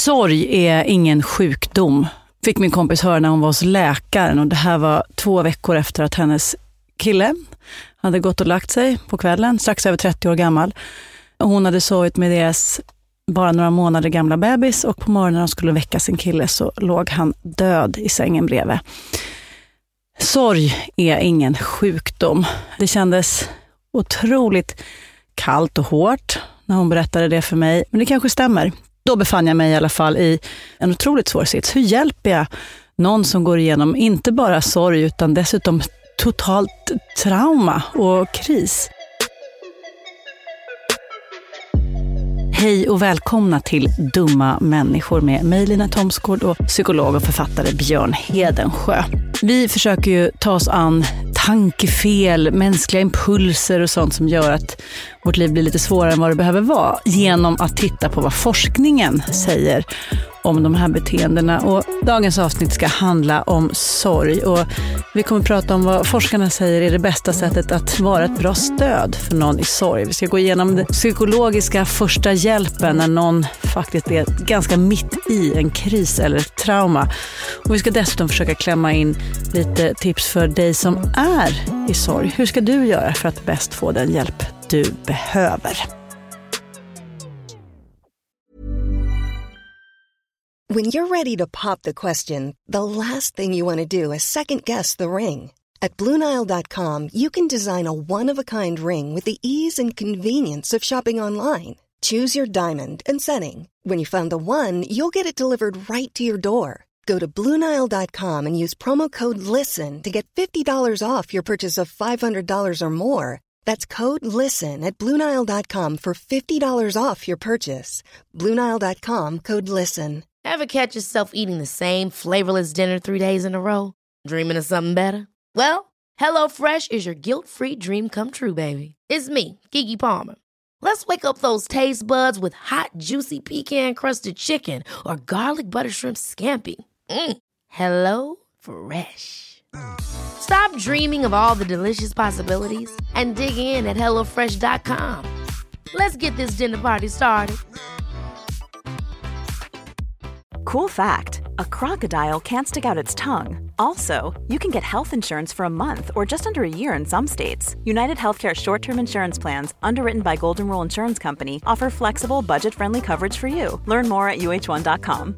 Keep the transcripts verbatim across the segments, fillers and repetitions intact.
Sorg är ingen sjukdom, fick min kompis höra när hon var hos läkaren. Och det här var två veckor efter att hennes kille hade gått och lagt sig på kvällen, strax över trettio år gammal. Och hon hade sovit med deras bara några månader gamla bebis, och på morgonen när de skulle väcka sin kille så låg han död i sängen bredvid. Sorg är ingen sjukdom. Det kändes otroligt kallt och hårt när hon berättade det för mig, men det kanske stämmer. Då befann jag mig i alla fall i en otroligt svår sits. Hur hjälper jag någon som går igenom inte bara sorg utan dessutom totalt trauma och kris? Hej och välkomna till Dumma människor med mig, Lina Thomsgård, och psykolog och författare Björn Hedensjö. Vi försöker ju ta oss an tankefel, mänskliga impulser och sånt som gör att vårt liv blir lite svårare än vad det behöver vara, genom att titta på vad forskningen säger om de här beteendena. Och dagens avsnitt ska handla om sorg, och vi kommer att prata om vad forskarna säger är det bästa sättet att vara ett bra stöd för någon i sorg. Vi ska gå igenom den psykologiska första hjälpen när någon faktiskt är ganska mitt i en kris eller ett trauma. Och vi ska dessutom försöka klämma in lite tips för dig som är i sorg. Hur ska du göra för att bäst få den hjälp du behöver? When you're ready to pop the question, the last thing you want to do is second-guess the ring. At Blue Nile dot com, you can design a one-of-a-kind ring with the ease and convenience of shopping online. Choose your diamond and setting. When you find the one, you'll get it delivered right to your door. Go to Blue Nile dot com and use promo code LISTEN to get fifty dollars off your purchase of five hundred dollars or more. That's code LISTEN at Blue Nile dot com for fifty dollars off your purchase. Blue Nile dot com, code LISTEN. Ever catch yourself eating the same flavorless dinner three days in a row? Dreaming of something better? Well, HelloFresh is your guilt-free dream come true, baby. It's me, Keke Palmer. Let's wake up those taste buds with hot, juicy pecan-crusted chicken or garlic butter shrimp scampi. Mm. Hello Fresh. Stop dreaming of all the delicious possibilities and dig in at hello fresh dot com. Let's get this dinner party started. Cool fact, a crocodile can't stick out its tongue. Also, you can get health insurance for a month or just under a year in some states. United Healthcare short-term insurance plans, underwritten by Golden Rule Insurance Company, offer flexible, budget-friendly coverage for you. Learn more at u h one dot com.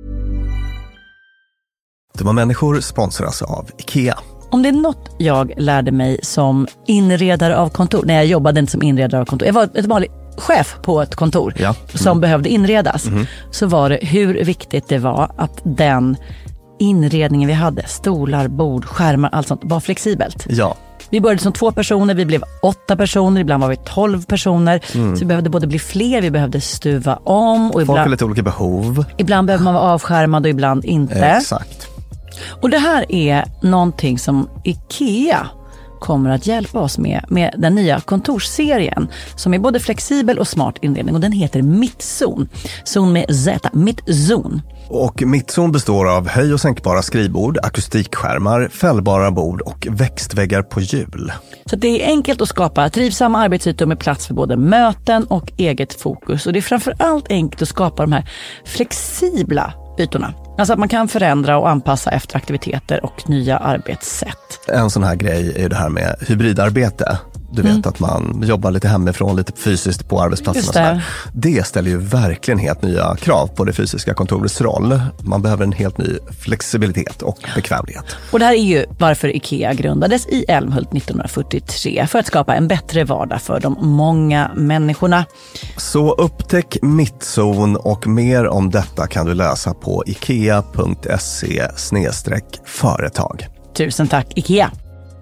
Dumma människor sponsras av IKEA. Om det är något jag lärde mig som inredare av kontor, när jag jobbade inte som inredare av kontor, jag var ett vanligt chef på ett kontor ja. mm. som behövde inredas, mm. så var det hur viktigt det var att den inredningen vi hade, stolar, bord, skärmar, allt sånt, var flexibelt. Ja. Vi började som två personer, vi blev åtta personer, ibland var vi tolv personer. Mm. Så vi behövde både bli fler, vi behövde stuva om. Och folk ibland, har lite olika behov. Ibland behöver man vara avskärmad och ibland inte. Exakt. Och det här är någonting som IKEA kommer att hjälpa oss med, med den nya kontorsserien som är både flexibel och smart inredning, och den heter Mittzon. Zon med Z, Mittzon. Och Mittzon består av höj- och sänkbara skrivbord, akustikskärmar, fällbara bord och växtväggar på hjul. Så det är enkelt att skapa trivsamma arbetsytor med plats för både möten och eget fokus. Och det är framförallt enkelt att skapa de här flexibla ytorna. Alltså att man kan förändra och anpassa efter aktiviteter och nya arbetssätt. En sån här grej är ju det här med hybridarbete. Du vet mm. att man jobbar lite hemifrån, lite fysiskt på arbetsplatsen. Och sådär. Det ställer ju verkligen helt nya krav på det fysiska kontorets roll. Man behöver en helt ny flexibilitet och bekvämlighet. Och det här är ju varför IKEA grundades i Älmhult nittonhundrafyrtiotre, för att skapa en bättre vardag för de många människorna. Så upptäck Mittzon, och mer om detta kan du läsa på ikea punkt se snedstreck företag. Tusen tack IKEA!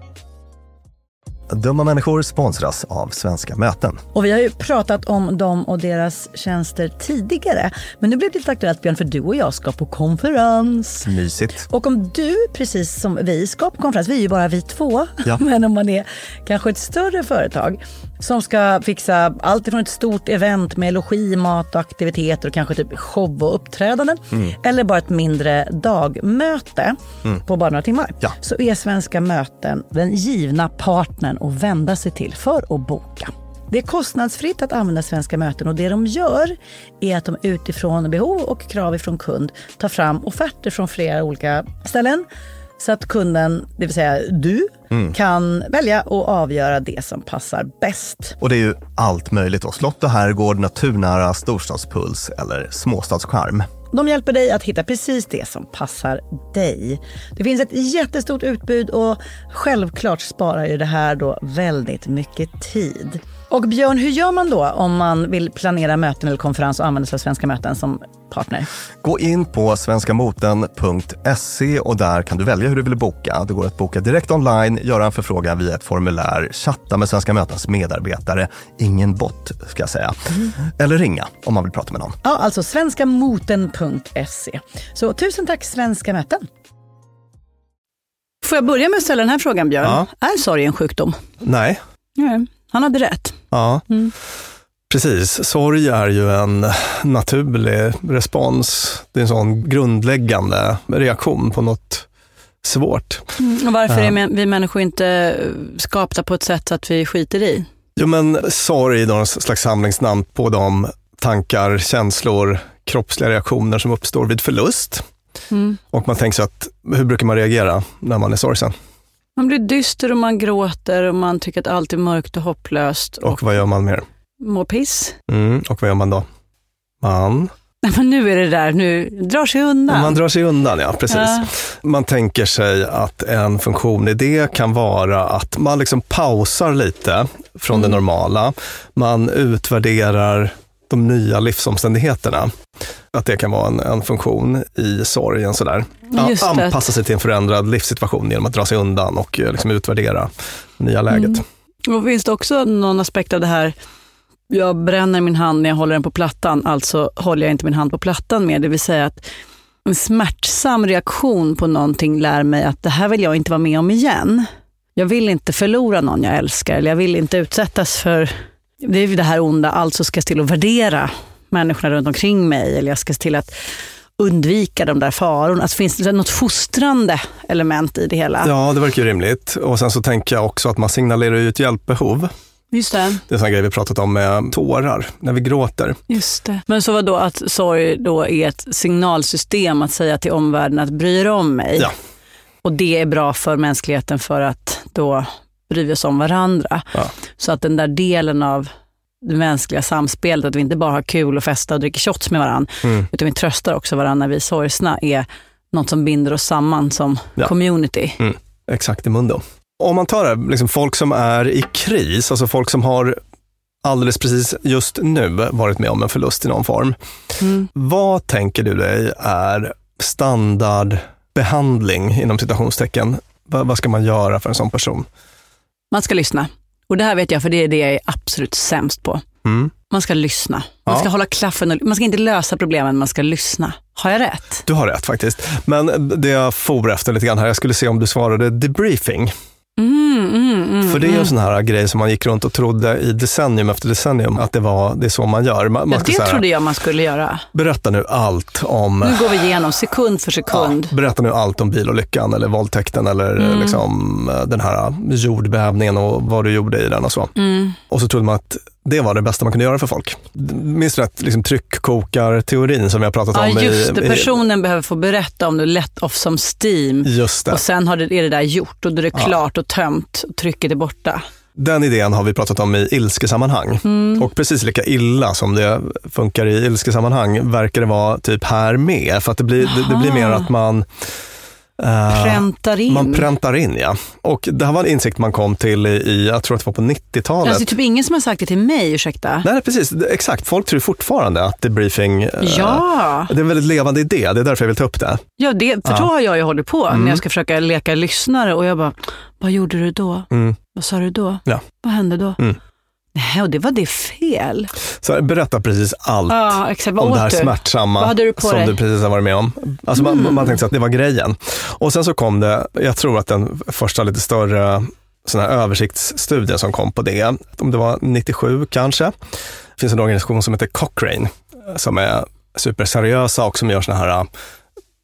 Dumma människor sponsras av Svenska möten. Och vi har ju pratat om dem och deras tjänster tidigare. Men nu blir det lite aktuellt, Björn, för du och jag ska på konferens. Mysigt. Och om du, precis som vi, ska på konferens, vi är ju bara vi två. Ja. Men om man är kanske ett större företag som ska fixa allt ifrån ett stort event med logi, mat och aktiviteter och kanske typ show och uppträdanden. Mm. Eller bara ett mindre dagmöte mm. på bara några timmar. Ja. Så är Svenska möten den givna partnern att vända sig till för att boka. Det är kostnadsfritt att använda Svenska möten och det de gör är att de utifrån behov och krav ifrån kund tar fram offerter från flera olika ställen så att kunden, det vill säga du, mm. kan välja och avgöra det som passar bäst. Och det är ju allt möjligt då. Slott och herrgård, naturnära storstadspuls eller småstadscharm. De hjälper dig att hitta precis det som passar dig. Det finns ett jättestort utbud och självklart sparar ju det här då väldigt mycket tid. Och Björn, hur gör man då om man vill planera möten eller konferens och använda sig av Svenska möten som partner? Gå in på svenskamoten punkt se och där kan du välja hur du vill boka. Det går att boka direkt online, göra en förfrågan via ett formulär, chatta med Svenska mötens medarbetare, ingen bot ska jag säga, mm. eller ringa om man vill prata med någon. Ja, alltså svenskamoten punkt se. Så tusen tack Svenska möten. Får jag börja med att ställa den här frågan, Björn? Ja. Är sorg en sjukdom? Nej. Nej. Han hade rätt. Ja, mm. precis. Sorg är ju en naturlig respons. Det är en sån grundläggande reaktion på något svårt. Mm. Och varför ja. är vi människor inte skapta på ett sätt så att vi skiter i? Jo, men sorg är någon slags samlingsnamn på de tankar, känslor, kroppsliga reaktioner som uppstår vid förlust. Mm. Och man tänker så att, hur brukar man reagera när man är sorgsen? Man blir dyster och man gråter och man tycker att allt är mörkt och hopplöst. Och, och vad gör man mer? Mår piss. Mm, och vad gör man då? Man... Nej, men nu är det där, nu drar sig undan. Man drar sig undan, ja, precis. Ja. Man tänker sig att en funktion i det kan vara att man liksom pausar lite från mm. det normala. Man utvärderar de nya livsomständigheterna. Att det kan vara en, en funktion i sorgen sådär. Anpassa sig till en förändrad livssituation genom att dra sig undan och liksom utvärdera det nya läget. Mm. Och finns det också någon aspekt av det här, jag bränner min hand när jag håller den på plattan, alltså håller jag inte min hand på plattan mer. Det vill säga att en smärtsam reaktion på någonting lär mig att det här vill jag inte vara med om igen. Jag vill inte förlora någon jag älskar, eller jag vill inte utsättas för det är det här onda, alltså ska jag till att värdera människorna runt omkring mig, eller jag ska till att undvika de där farorna. Alltså finns det något fostrande element i det hela? Ja, det verkar ju rimligt. Och sen så tänker jag också att man signalerar ju ett hjälpbehov. Just det. Det är en sån grej vi pratat om med tårar, när vi gråter. Just det. Men så vad då att sorg då är ett signalsystem att säga till omvärlden att bry er om mig? Ja. Och det är bra för mänskligheten för att då bry oss om varandra. Ja. Så att den där delen av det mänskliga samspelet, att vi inte bara har kul och festa och dricker shots med varandra, mm. utan vi tröstar också varandra när vi är sorgsna, är något som binder oss samman som ja. community. Mm. Exakt i mundo. Om man tar det, liksom folk som är i kris, alltså folk som har alldeles precis just nu varit med om en förlust i någon form. Mm. Vad tänker du dig är standardbehandling inom citationstecken? Vad, vad ska man göra för en sån person? Man ska lyssna. Och det här vet jag, för det är det jag är absolut sämst på. Mm. Man ska lyssna. Man ja. ska hålla klaffen. Och, man ska inte lösa problemen, man ska lyssna. Har jag rätt? Du har rätt faktiskt. Men det jag for efter lite grann här, jag skulle se om du svarade debriefing. Mm, mm, mm, för det är ju en sån här grej som man gick runt och trodde i decennium efter decennium att det var det är så man gör. Man, ja, man det säga, trodde jag man skulle göra. Berätta nu allt om... Nu går vi igenom sekund för sekund. Ja, berätta nu allt om bilolyckan eller våldtäkten eller mm. liksom, den här jordbävningen och vad du gjorde i den och så. Mm. Och så trodde man att det var det bästa man kunde göra för folk. Minst rätt, liksom tryckkokar-teorin som vi har pratat ja, om. Just det, i, personen i, behöver få berätta om du let off som steam. Just det. Och sen har det, är det där gjort och då är det ja. klart och tömt och trycket är borta. Den idén har vi pratat om i ilskesammanhang. Mm. Och precis lika illa som det funkar i ilskesammanhang verkar det vara typ här med. För att det blir, det, det blir mer att man... Uh, präntar in. Man präntar in, ja. Och det här var en insikt man kom till i, i jag tror att det var på nittiotalet. Alltså, det är typ ingen som har sagt det till mig, ursäkta. Nej, precis. Exakt. Folk tror fortfarande att debriefing ja. uh, det är en väldigt levande idé. Det är därför jag vill ta upp det. Ja, det, för ja. då har jag ju hållit på mm. när jag ska försöka leka lyssnare och jag bara, vad gjorde du då? Mm. Vad sa du då? Ja. Vad hände då? Mm. Nej, och det var det fel. Så berätta precis allt ja, exakt. om det här smärtsamma du som dig? Du precis har varit med om. Alltså mm. man, man tänkte att det var grejen. Och sen så kom det, jag tror att den första lite större sån här översiktsstudien som kom på det, om det var nittiosju kanske. Det finns en organisation som heter Cochrane som är superseriösa och som gör såna här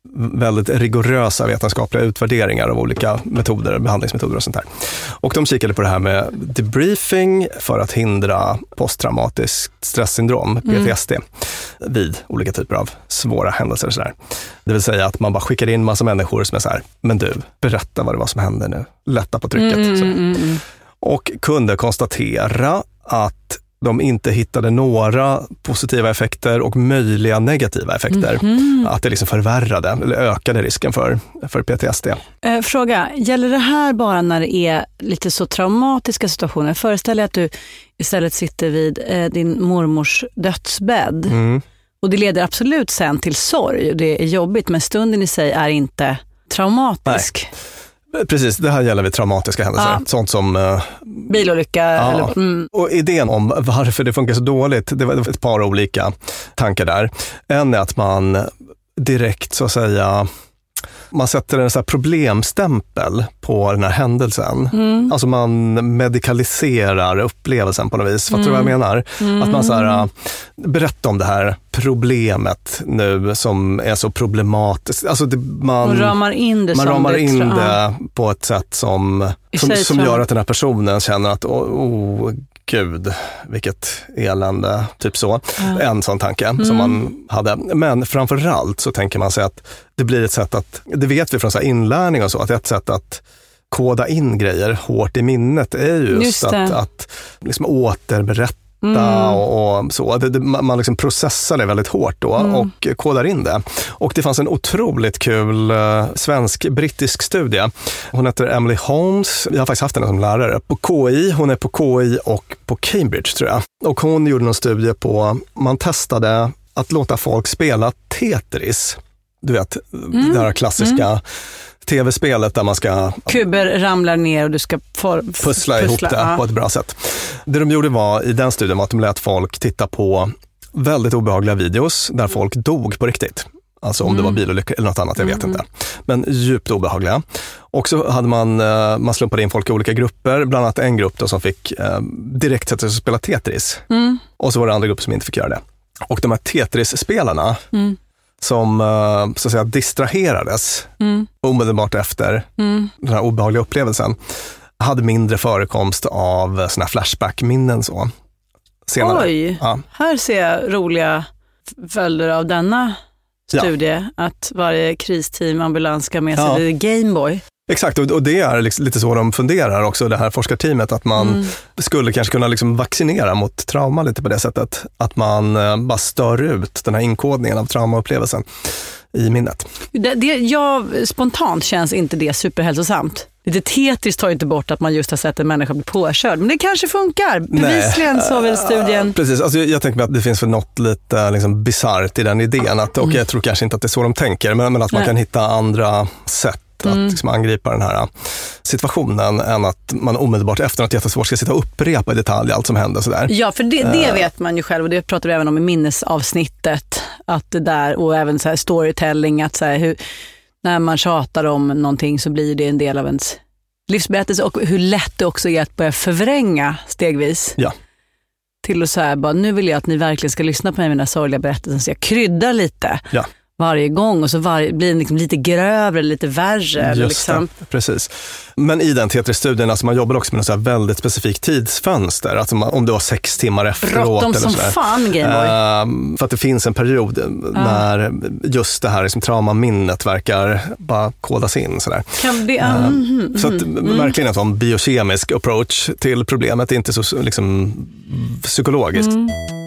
väldigt rigorösa vetenskapliga utvärderingar av olika metoder, behandlingsmetoder och sånt där. Och de kikade på det här med debriefing för att hindra posttraumatiskt stresssyndrom, P T S D, mm. vid olika typer av svåra händelser och sådär. Det vill säga att man bara skickar in massa människor som är så här, men du, berätta vad det var som hände nu. Lätta på trycket. Mm, mm, mm. Och kunde konstatera att de inte hittade några positiva effekter och möjliga negativa effekter. Mm-hmm. Att det liksom förvärrade eller ökade risken för, för P T S D. Eh, fråga, gäller det här bara när det är lite så traumatiska situationer? Föreställ dig att du istället sitter vid eh, din mormors dödsbädd. Mm. Och det leder absolut sen till sorg. Det är jobbigt, men stunden i sig är inte traumatisk. Nej. Precis, det här gäller vid traumatiska händelser. Ja. Sånt som... Uh, bilolycka. Ja. Eller, mm. Och idén om varför det funkar så dåligt, det var ett par olika tankar där. En är att man direkt så att säga... Man sätter en så här problemstämpel på den här händelsen. Mm. Alltså man medikaliserar upplevelsen på något vis. Fattar du mm. vad jag menar? Mm. Att man så här, berättar om det här problemet nu som är så problematiskt. Alltså det, man, man ramar in det, man som ramar det in tra- det på ett sätt som, som, som gör att den här personen känner att oh, oh gud, vilket elände, typ så. Ja. En sån tanke mm. som man hade. Men framförallt så tänker man sig att det blir ett sätt att, det vet vi från så här inlärning och så, att ett sätt att koda in grejer hårt i minnet är just, just att, att liksom återberätta mm. och, och så. Det, det, man liksom processar det väldigt hårt då mm. och kodar in det. Och det fanns en otroligt kul uh, svensk-brittisk studie. Hon heter Emily Holmes. Jag har faktiskt haft henne som lärare på K I. Hon är på K I och på Cambridge tror jag. Och hon gjorde någon studie på, man testade att låta folk spela Tetris. Du vet, mm. det här klassiska mm. tv-spelet där man ska... Kuber ramlar ner och du ska for, pussla, pussla ihop det ja. på ett bra sätt. Det de gjorde var i den studien var att de lät folk titta på väldigt obehagliga videos där folk dog på riktigt. Alltså om mm. det var bilolyckor eller något annat, jag vet mm. inte. Men djupt obehagliga. Och så hade man, man slumpade in folk i olika grupper. Bland annat en grupp då som fick eh, direkt sätta sig och spela Tetris. Mm. Och så var det andra grupper som inte fick göra det. Och de här Tetris-spelarna mm. som så att säga distraherades mm. omedelbart efter mm. den här obehagliga upplevelsen hade mindre förekomst av såna flashback-minnen så senare. Oj, ja. Här ser jag roliga följder av denna studie, ja. Att varje kristeam ambulans ska med sig ja. Gameboy. Exakt, och det är liksom lite så de funderar också, det här forskarteamet, att man mm. skulle kanske kunna liksom vaccinera mot trauma lite på det sättet. Att man bara stör ut den här inkodningen av traumaupplevelsen i minnet. Det, det, jag, spontant känns inte det superhälsosamt. Lite Tetris tar ju inte bort att man just har sett en människa bli påkörd. Men det kanske funkar. Bevisligen så väl studien. Uh, precis, alltså, jag tänker mig att det finns för något lite liksom, bizarrt i den idén. Att, och jag tror kanske inte att det är så de tänker, men, men att man Nej. kan hitta andra sätt Mm. att liksom angripa den här situationen än att man omedelbart efter något jättesvårt ska sitta och upprepa i detalj allt som händer. Sådär. Ja, för det, det uh. vet man ju själv, och det pratar vi även om i minnesavsnittet, att det där, och även så här storytelling, att så här, hur, när man tjatar om någonting så blir det en del av ens livsberättelse, och hur lätt det också är att börja förvränga stegvis. Ja. Till att säga bara, nu vill jag att ni verkligen ska lyssna på mig, mina sorgliga berättelser, så jag kryddar lite. Ja. Varje gång, och så varje, blir den liksom lite grövre, lite värre. Just liksom. det, precis. Men i den Tetris-studien, alltså man jobbar också med något så här väldigt specifikt tidsfönster. Alltså man, om det var sex timmar efteråt. Bråttom som fan, Gameboy. Uh, för att det finns en period uh. när just det här liksom, traumaminnet verkar bara kodas in. Sådär. Kan det, uh, uh, mm, så att, mm. verkligen en sån biokemisk approach till problemet, är inte så liksom, psykologiskt. Mm.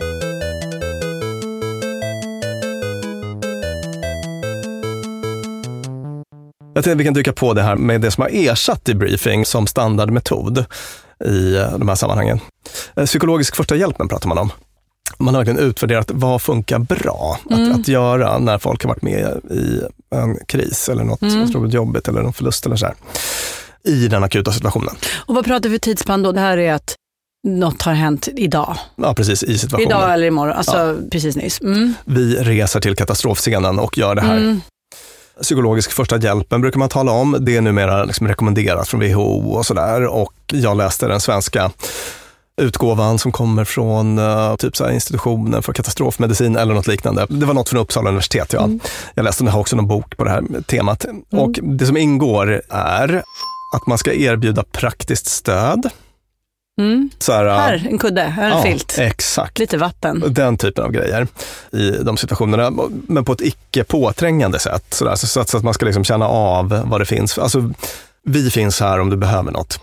Jag tänkte att vi kan dyka på det här med det som har ersatt debriefing som standardmetod i de här sammanhangen. Psykologisk första hjälpen pratar man om. Man har verkligen utvärderat vad funkar bra mm. att, att göra när folk har varit med i en kris eller något mm. otroligt jobbigt eller någon förlust eller så här, i den akuta situationen. Och vad pratar vi för tidsspann då? Det här är att något har hänt idag. Ja, precis, i situationen. Idag eller imorgon, alltså ja. precis nyss. Mm. Vi reser till katastrofscenen och gör det här. Mm. Psykologisk första hjälpen brukar man tala om. Det är numera liksom rekommenderat från W H O och sådär. Och jag läste den svenska utgåvan som kommer från uh, typ så här institutionen för katastrofmedicin eller något liknande. Det var något från Uppsala universitet, ja. Mm. Jag läste jag har också någon bok på det här temat. Mm. Och det som ingår är att man ska erbjuda praktiskt stöd. Mm. Så här, här, en kudde, här en ja, filt. Exakt. Lite vatten. Den typen av grejer i de situationerna, men på ett icke påträngande sätt. Så, där, så, så att man ska liksom känna av vad det finns. Alltså, vi finns här om du behöver något.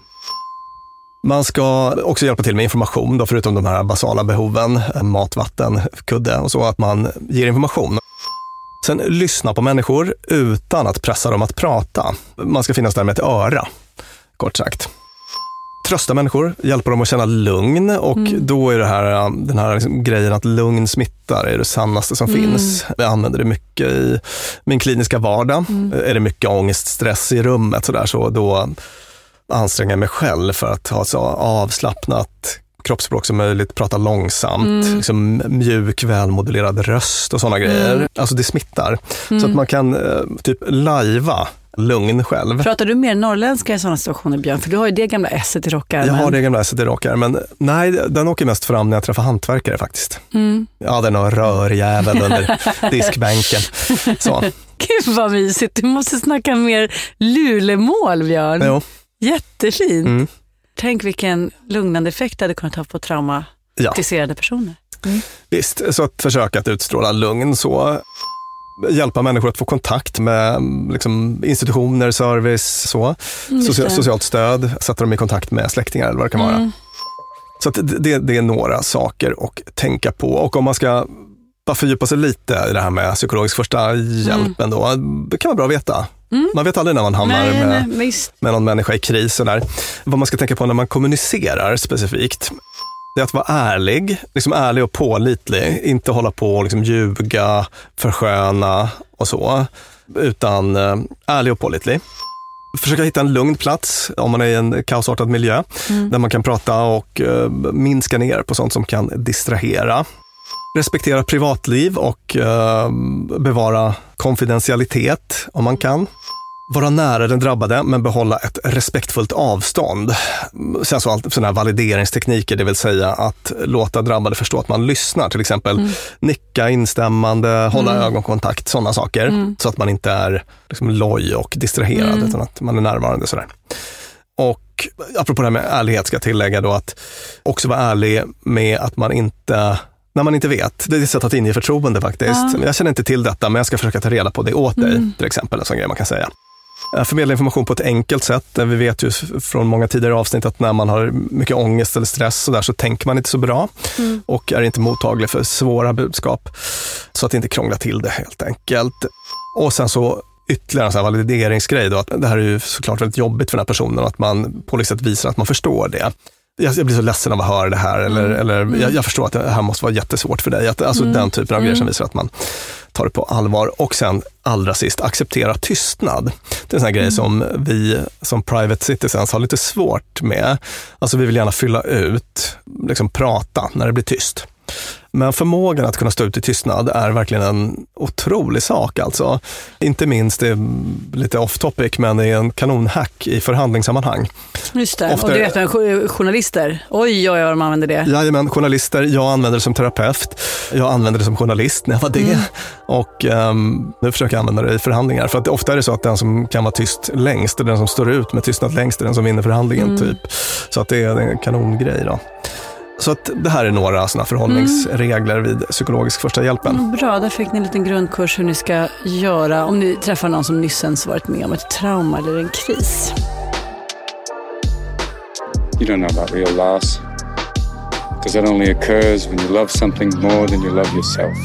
Man ska också hjälpa till med information, då, förutom de här basala behoven, mat, vatten, kudde och så, att man ger information. Sen lyssna på människor utan att pressa dem att prata. Man ska finnas där med ett öra, kort sagt. Trösta människor, hjälpa dem att känna lugn, och mm. då är det här, den här liksom grejen att lugn smittar är det sannaste som mm. finns. Jag använder det mycket i min kliniska vardag. Mm. Är det mycket ångest, stress i rummet så där, så då anstränger jag mig själv för att ha så avslappnat kroppsspråk som möjligt, prata långsamt, mm. liksom mjuk, välmodulerad röst och sådana mm. grejer. Alltså det smittar. Mm. Så att man kan typ lajva lugn själv. Pratar du mer norrländska i sådana situationer, Björn? För du har ju det gamla esset i rockar. Jag har det gamla esset i rockar, men nej, den åker mest fram när jag träffar hantverkare faktiskt. Mm. Ja, den har rörjäveln under diskbänken. Så. Gud vad mysigt. Du måste snacka mer lulemål, Björn. Jo. Jättefint. Mm. Tänk vilken lugnande effekt det hade kunnat ha på traumatiserade ja. personer. Mm. Visst, så att försöka att utstråla lugn, så hjälpa människor att få kontakt med liksom, institutioner, service, så. Socia- socialt stöd, sätta dem i kontakt med släktingar eller vad det kan mm. vara. Så att det, det är några saker att tänka på. Och om man ska bara fördjupa sig lite i det här med psykologisk första hjälpen, mm. då, det kan vara bra att veta. Mm. Man vet aldrig när man hamnar nej, med, nej, med någon människa i kris. Och där. Vad man ska tänka på när man kommunicerar specifikt, det är att vara ärlig, liksom ärlig och pålitlig. Inte hålla på och liksom ljuga, försköna och så. Utan äh, ärlig och pålitlig. Försöka hitta en lugn plats om man är i en kaosartad miljö. Mm. Där man kan prata och äh, minska ner på sånt som kan distrahera. Respektera privatliv och äh, bevara konfidentialitet om man kan. Vara nära den drabbade men behålla ett respektfullt avstånd. Sen så allt sådana här valideringstekniker, det vill säga att låta drabbade förstå att man lyssnar. Till exempel mm. nicka instämmande, hålla mm. ögonkontakt, sådana saker. Mm. Så att man inte är liksom loj och distraherad mm. utan att man är närvarande sådär. Och apropå det här med ärlighet ska jag tillägga då att också vara ärlig med att man inte... När man inte vet. Det är ett sätt att inge förtroende faktiskt. Ja. Jag känner inte till detta, men jag ska försöka ta reda på det åt dig. Mm. Till exempel, en sån grej man kan säga. Förmedla information på ett enkelt sätt. Vi vet ju från många tidigare avsnitt att när man har mycket ångest eller stress så, där, så tänker man inte så bra. Mm. Och är inte mottaglig för svåra budskap. Så att inte krångla till det helt enkelt. Och sen så ytterligare en sån här valideringsgrej då. Att det här är ju såklart väldigt jobbigt för den här personen. Att man på något sätt visar att man förstår det. Jag blir så ledsen av att höra det här. Eller, mm. eller jag, jag förstår att det här måste vara jättesvårt för dig. Att, alltså mm. den typen av grejer som visar att man tar det på allvar. Och sen allra sist, acceptera tystnad. Det är en sån här mm. grej som vi som private citizens har lite svårt med. Alltså vi vill gärna fylla ut, liksom prata när det blir tyst. Men förmågan att kunna stå ut i tystnad är verkligen en otrolig sak alltså. Inte minst, det är lite off topic, men det är en kanonhack i förhandlingssammanhang. Just det, ofta, och du vet journalister, oj oj vad de använder det. Jajamän, journalister, jag använder det som terapeut, jag använder det som journalist när jag var det. Mm. Och um, nu försöker jag använda det i förhandlingar. För att ofta är det så att den som kan vara tyst längst, är den som står ut med tystnad längst, är den som vinner förhandlingen mm. typ. Så att det är en kanongrej då. Så att det här är några såna förhållningsregler mm. vid psykologisk första hjälpen. Mm, bra, där fick ni en liten grundkurs hur ni ska göra om ni träffar någon som nyssens varit med om ett trauma eller en kris. You don't know about real loss. Because that only occurs when you love something more than you love yourself.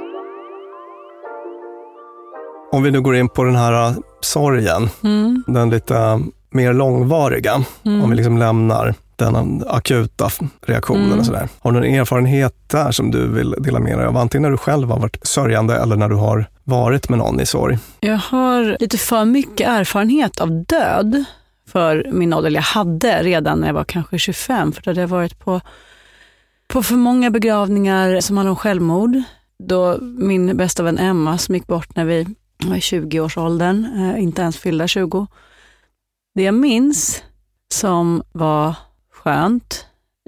Om vi nu går in på den här sorgen, mm. den lite mer långvariga, mm. om vi liksom lämnar den akuta reaktionen mm. och sådär. Har du någon erfarenhet där som du vill dela med dig av? Antingen när du själv har varit sörjande eller när du har varit med någon i sorg. Jag har lite för mycket erfarenhet av död för min ålder. Jag hade redan när jag var kanske tjugofem, för då hade jag varit på, på för många begravningar som handlade om självmord. Då min bästa vän Emma som gick bort när vi var i tjugo-årsåldern, eh, inte ens fyllda tjugo. Det jag minns som var skönt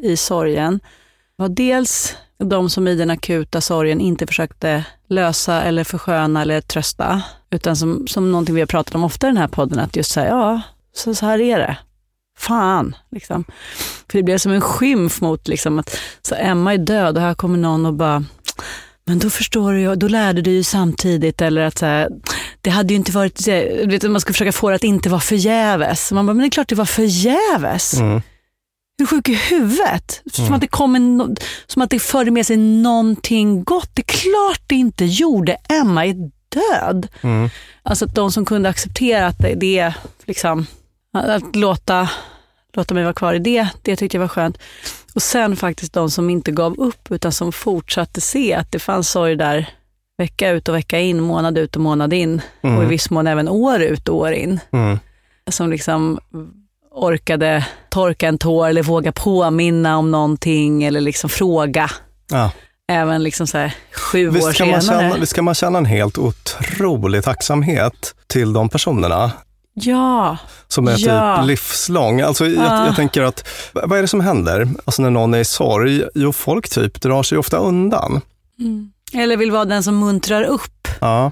i sorgen var dels de som i den akuta sorgen inte försökte lösa eller försköna eller trösta, utan som, som någonting vi har pratat om ofta i den här podden, att just säga, ja, så, så här är det. Fan, liksom. För det blev som en skymf mot liksom att så Emma är död och här kommer någon och bara, men då förstår du, då lärde du ju samtidigt, eller att så här, det hade ju inte varit, vet, man ska försöka få det att inte vara förgäves. Man bara, men det är klart det var förgäves. Mm. Du är sjuk i huvudet. Mm. Som att det kommer no- som att det förde med sig någonting gott. Det är klart det inte gjorde. Emma är död. Mm. Alltså att de som kunde acceptera att det, det är liksom att låta, låta mig vara kvar i det, det tyckte jag var skönt. Och sen faktiskt de som inte gav upp utan som fortsatte se att det fanns sorg där vecka ut och vecka in, månad ut och månad in. Mm. Och i viss mån även år ut och år in. Mm. Som liksom orkade torka en tår eller våga påminna om någonting eller liksom fråga. Ja. Även liksom så här sju visst år ska man senare. Känna, visst ska man känna en helt otrolig tacksamhet till de personerna. Ja. Som är ja. typ livslång. Alltså jag, ja. jag tänker att, vad är det som händer? Alltså när någon är i sorg, jo folk typ drar sig ofta undan. Mm. Eller vill vara den som muntrar upp. Ja.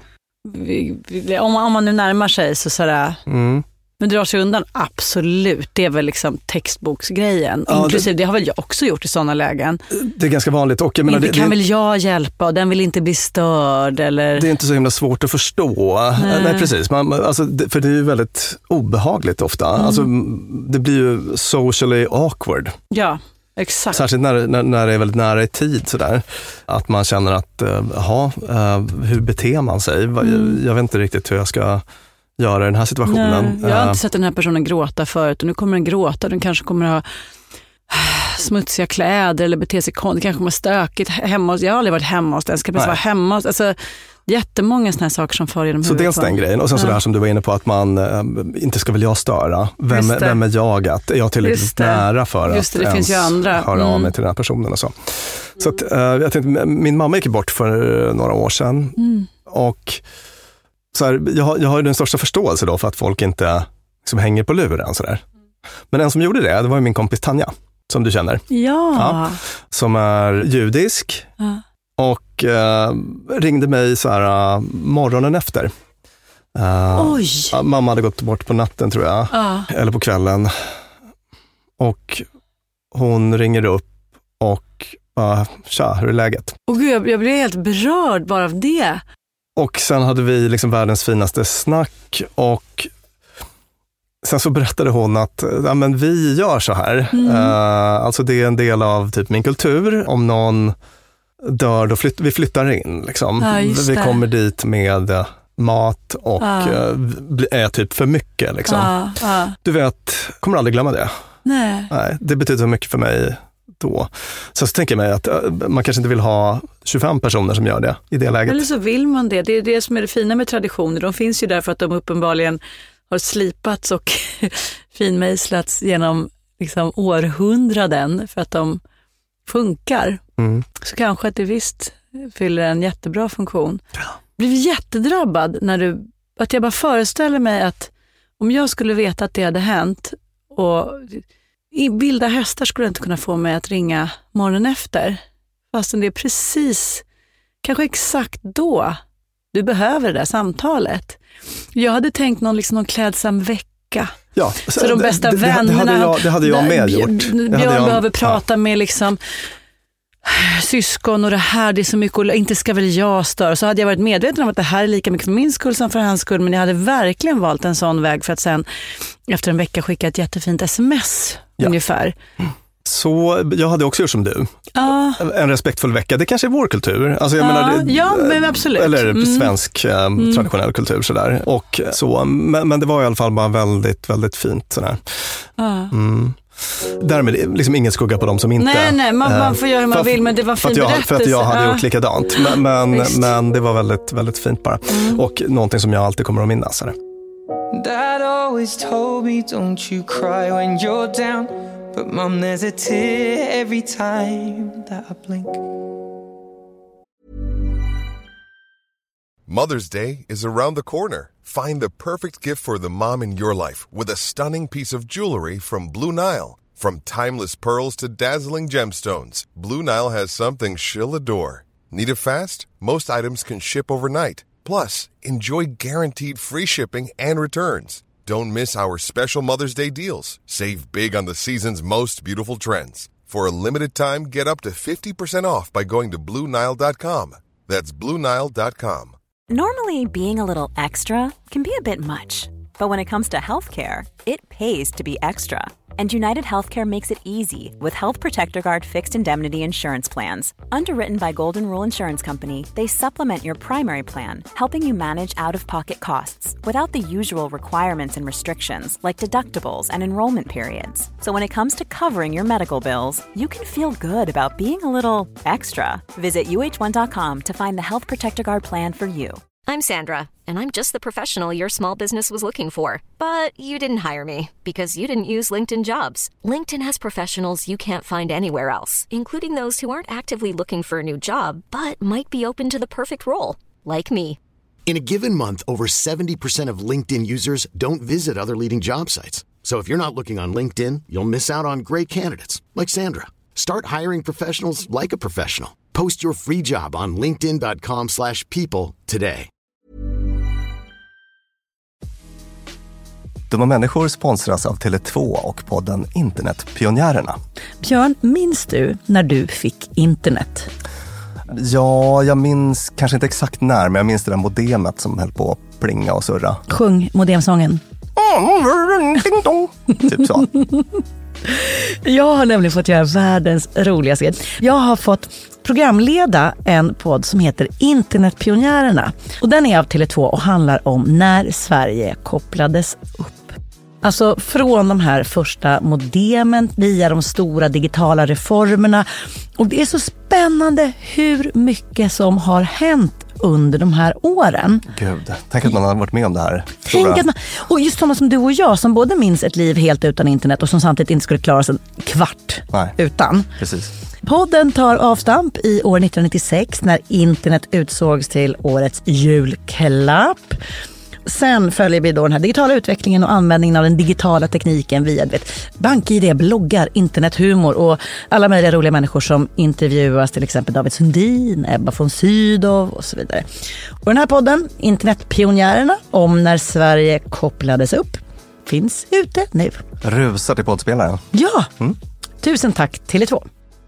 Om, om man nu närmar sig så sådär... Mm. Men drar sig undan, absolut. Det är väl liksom textboksgrejen. Ja, inklusive, det, det har väl jag också gjort i sådana lägen. Det är ganska vanligt. Och jag menar, inte det, kan det, väl jag hjälpa och den vill inte bli störd. Eller... Det är inte så himla svårt att förstå. Nej, Nej precis. Man, alltså, det, för det är ju väldigt obehagligt ofta. Mm. Alltså, det blir ju socially awkward. Ja, exakt. Särskilt när, när, när det är väldigt nära i tid. Sådär. Att man känner att, jaha, uh, hur beter man sig? Mm. Jag, jag vet inte riktigt hur jag ska... göra den här situationen. Nej, jag har inte sett den här personen gråta förut och nu kommer den gråta. Den kanske kommer att ha smutsiga kläder eller bete sig konstigt. Det kanske kommer stökigt hemma hos. Jag har aldrig varit hemma hos den. Ska precis vara hemma hos. Alltså, jättemånga sådana här saker som far genom så huvudet. Så dels den grejen. Och sen ja. så där som du var inne på att man äh, inte ska väl jag störa. Vem, vem är jag att? Är jag tillräckligt nära för Just det, att det finns ju andra. höra mm. av mig till den här personen och så. Så att, äh, jag tänkte, min mamma gick bort för några år sedan. Mm. Och så här, jag, har, jag har ju den största förståelse då för att folk inte liksom hänger på luren. Så där. Men en som gjorde det, det var ju min kompis Tanja, som du känner. Ja. ja som är judisk ja. och eh, ringde mig så här uh, morgonen efter. Uh, Oj. Mamma hade gått bort på natten tror jag, ja. eller på kvällen. Och hon ringer upp och bara, tja, hur är läget? Och gud, jag, jag blev helt berörd bara av det. Och sen hade vi liksom världens finaste snack och sen så berättade hon att ja, men vi gör så här. Mm. Uh, alltså det är en del av typ min kultur. Om någon dör, då flytt, vi flyttar in. Liksom. Ja, vi kommer dit med mat och ja. uh, är typ för mycket. Liksom. Ja, ja. Du vet, kommer aldrig glömma det. Nej. Nej, det betyder så mycket för mig då. Så, så tänker jag mig att uh, man kanske inte vill ha tjugofem personer som gör det i det läget. Eller så vill man det. Det är det som är det fina med traditioner. De finns ju där för att de uppenbarligen har slipats och finmejslats genom liksom århundraden för att de funkar. Mm. Så kanske att det visst fyller en jättebra funktion. Ja. Jag blev jättedrabbad när du, att jag bara föreställer mig att om jag skulle veta att det hade hänt och i vilda hästar skulle inte kunna få mig att ringa morgonen efter. Fastän det är precis, kanske exakt då du behöver det där samtalet. Jag hade tänkt någon, liksom någon klädsam vecka. Ja, så, så de bästa det, vännerna. Det hade jag, det hade jag med gjort. Björn behöver prata ja. med liksom syskon och det här, det är så mycket och inte ska väl jag störa. Så hade jag varit medveten om att det här är lika mycket för min skull som för hans skull, men jag hade verkligen valt en sån väg för att sen efter en vecka skicka ett jättefint sms ja. ungefär. Så jag hade också gjort som du. Ja. En respektfull vecka. Det kanske är vår kultur. Alltså jag ja, menar, det, ja, men absolut. Eller mm. svensk eh, mm. traditionell kultur. Sådär. Och så, men, men det var i alla fall bara väldigt, väldigt fint. Sådär. Ja. Mm. Därmed liksom ingen skugga på dem som inte... Nej, nej, man, man får göra hur man för, vill, men det var fin för jag, berättelse. För att jag hade ja. gjort likadant. Men, men, men det var väldigt, väldigt fint bara. Mm. Och någonting som jag alltid kommer att minnas. Sådär. Dad always told me don't you cry when you're down. But mom, there's a tear every time that I blink. Mother's Day is around the corner. Find the perfect gift for the mom in your life with a stunning piece of jewelry from Blue Nile. From timeless pearls to dazzling gemstones, Blue Nile has something she'll adore. Need it fast? Most items can ship overnight. Plus, enjoy guaranteed free shipping and returns. Don't miss our special Mother's Day deals. Save big on the season's most beautiful trends. For a limited time, get up to fifty percent off by going to Blue Nile dot com. That's Blue Nile dot com. Normally, being a little extra can be a bit much. But when it comes to healthcare, it pays to be extra. And United Healthcare makes it easy with Health Protector Guard fixed indemnity insurance plans. Underwritten by Golden Rule Insurance Company, they supplement your primary plan, helping you manage out-of-pocket costs without the usual requirements and restrictions like deductibles and enrollment periods. So when it comes to covering your medical bills, you can feel good about being a little extra. Visit U H one dot com to find the Health Protector Guard plan for you. I'm Sandra, and I'm just the professional your small business was looking for. But you didn't hire me because you didn't use LinkedIn Jobs. LinkedIn has professionals you can't find anywhere else, including those who aren't actively looking for a new job, but might be open to the perfect role, like me. In a given month, over seventy percent of LinkedIn users don't visit other leading job sites. So if you're not looking on LinkedIn, you'll miss out on great candidates, like Sandra. Start hiring professionals like a professional. Post your free job on linkedin dot com slash people today. Dumma människor sponsras av Tele två och podden Internetpionjärerna. Björn, minns du när du fick internet? Ja, jag minns kanske inte exakt när, men jag minns det där modemet som höll på att plinga och surra. Sjung modemsången. Typ så. Jag har nämligen fått göra världens roligaste grej. Jag har fått programleda en podd som heter Internetpionjärerna. Och den är av Tele två och handlar om när Sverige kopplades upp. Alltså från de här första modemen via de stora digitala reformerna. Och det är så spännande hur mycket som har hänt under de här åren. Gud, tänk att man har varit med om det här. Tänk att man, och just sådana som du och jag som både minns ett liv helt utan internet och som samtidigt inte skulle klara sig en kvart Nej. utan. Precis. Podden tar avstamp i år nittonhundranittiosex när internet utsågs till årets julklapp. Sen följer vi då den här digitala utvecklingen och användningen av den digitala tekniken via bank-I D, bloggar, internethumor och alla möjliga roliga människor som intervjuas, till exempel David Sundin, Ebba von Sydow och så vidare. Och den här podden, Internetpionjärerna, om när Sverige kopplades upp, finns ute nu. Rusar till poddspelaren. Ja, mm. Tusen tack Tele två.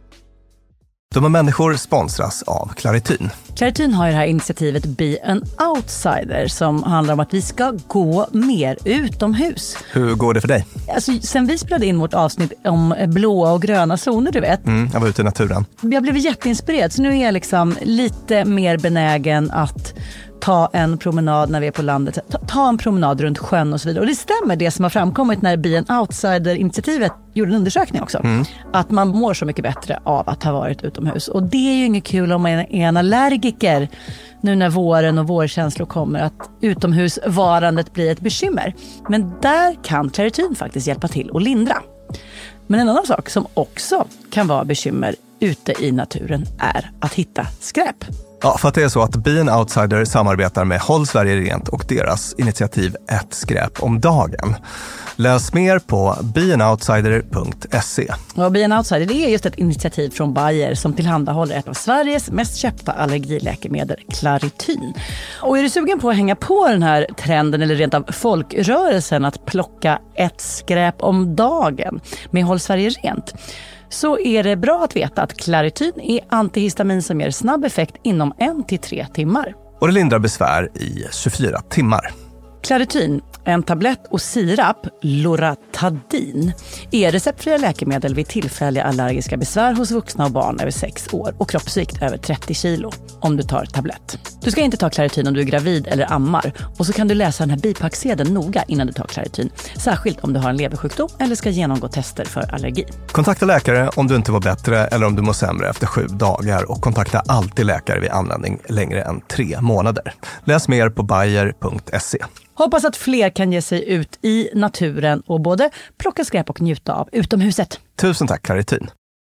Dumma människor sponsras av Clarityn. Clarityn har ju det här initiativet Be an Outsider som handlar om att vi ska gå mer utomhus. Hur går det för dig? Alltså, sen vi spelade in vårt avsnitt om blåa och gröna zoner, du vet. Mm, jag var ute i naturen. Jag blev jätteinspirerad, så nu är jag liksom lite mer benägen att ta en promenad när vi är på landet. Ta, ta en promenad runt sjön och så vidare. Och det stämmer det som har framkommit när Be an Outsider-initiativet gjorde en undersökning också. Mm. Att man mår så mycket bättre av att ha varit utomhus. Och det är ju inget kul om man är en allergiker nu när våren och vårkänslor kommer, att utomhusvarandet blir ett bekymmer. Men där kan Clarityn faktiskt hjälpa till och lindra. Men en annan sak som också kan vara bekymmer ute i naturen är att hitta skräp. Ja, för att det är så att Be an Outsider samarbetar med Håll Sverige Rent och deras initiativ Ett skräp om dagen. Läs mer på be an outsider punkt se. Och Be an Outsider, det är just ett initiativ från Bayer som tillhandahåller ett av Sveriges mest köpta allergiläkemedel, Clarityn. Och är du sugen på att hänga på den här trenden eller rent av folkrörelsen att plocka ett skräp om dagen med Håll Sverige Rent, så är det bra att veta att Clarityn är antihistamin som ger snabb effekt inom en till tre timmar. Och det lindrar besvär i tjugofyra timmar. Clarityn, en tablett och sirap, Loratadin, är receptfria läkemedel vid tillfälliga allergiska besvär hos vuxna och barn över sex år och kroppsvikt över trettio kilo om du tar tablett. Du ska inte ta Clarityn om du är gravid eller ammar, och så kan du läsa den här bipacksedeln noga innan du tar Clarityn, särskilt om du har en leversjukdom eller ska genomgå tester för allergi. Kontakta läkare om du inte mår bättre eller om du mår sämre efter sju dagar, och kontakta alltid läkare vid användning längre än tre månader. Läs mer på bayer punkt se. Hoppas att fler kan ge sig ut i naturen och både plocka skräp och njuta av utomhuset. Tusen tack, Clarityn.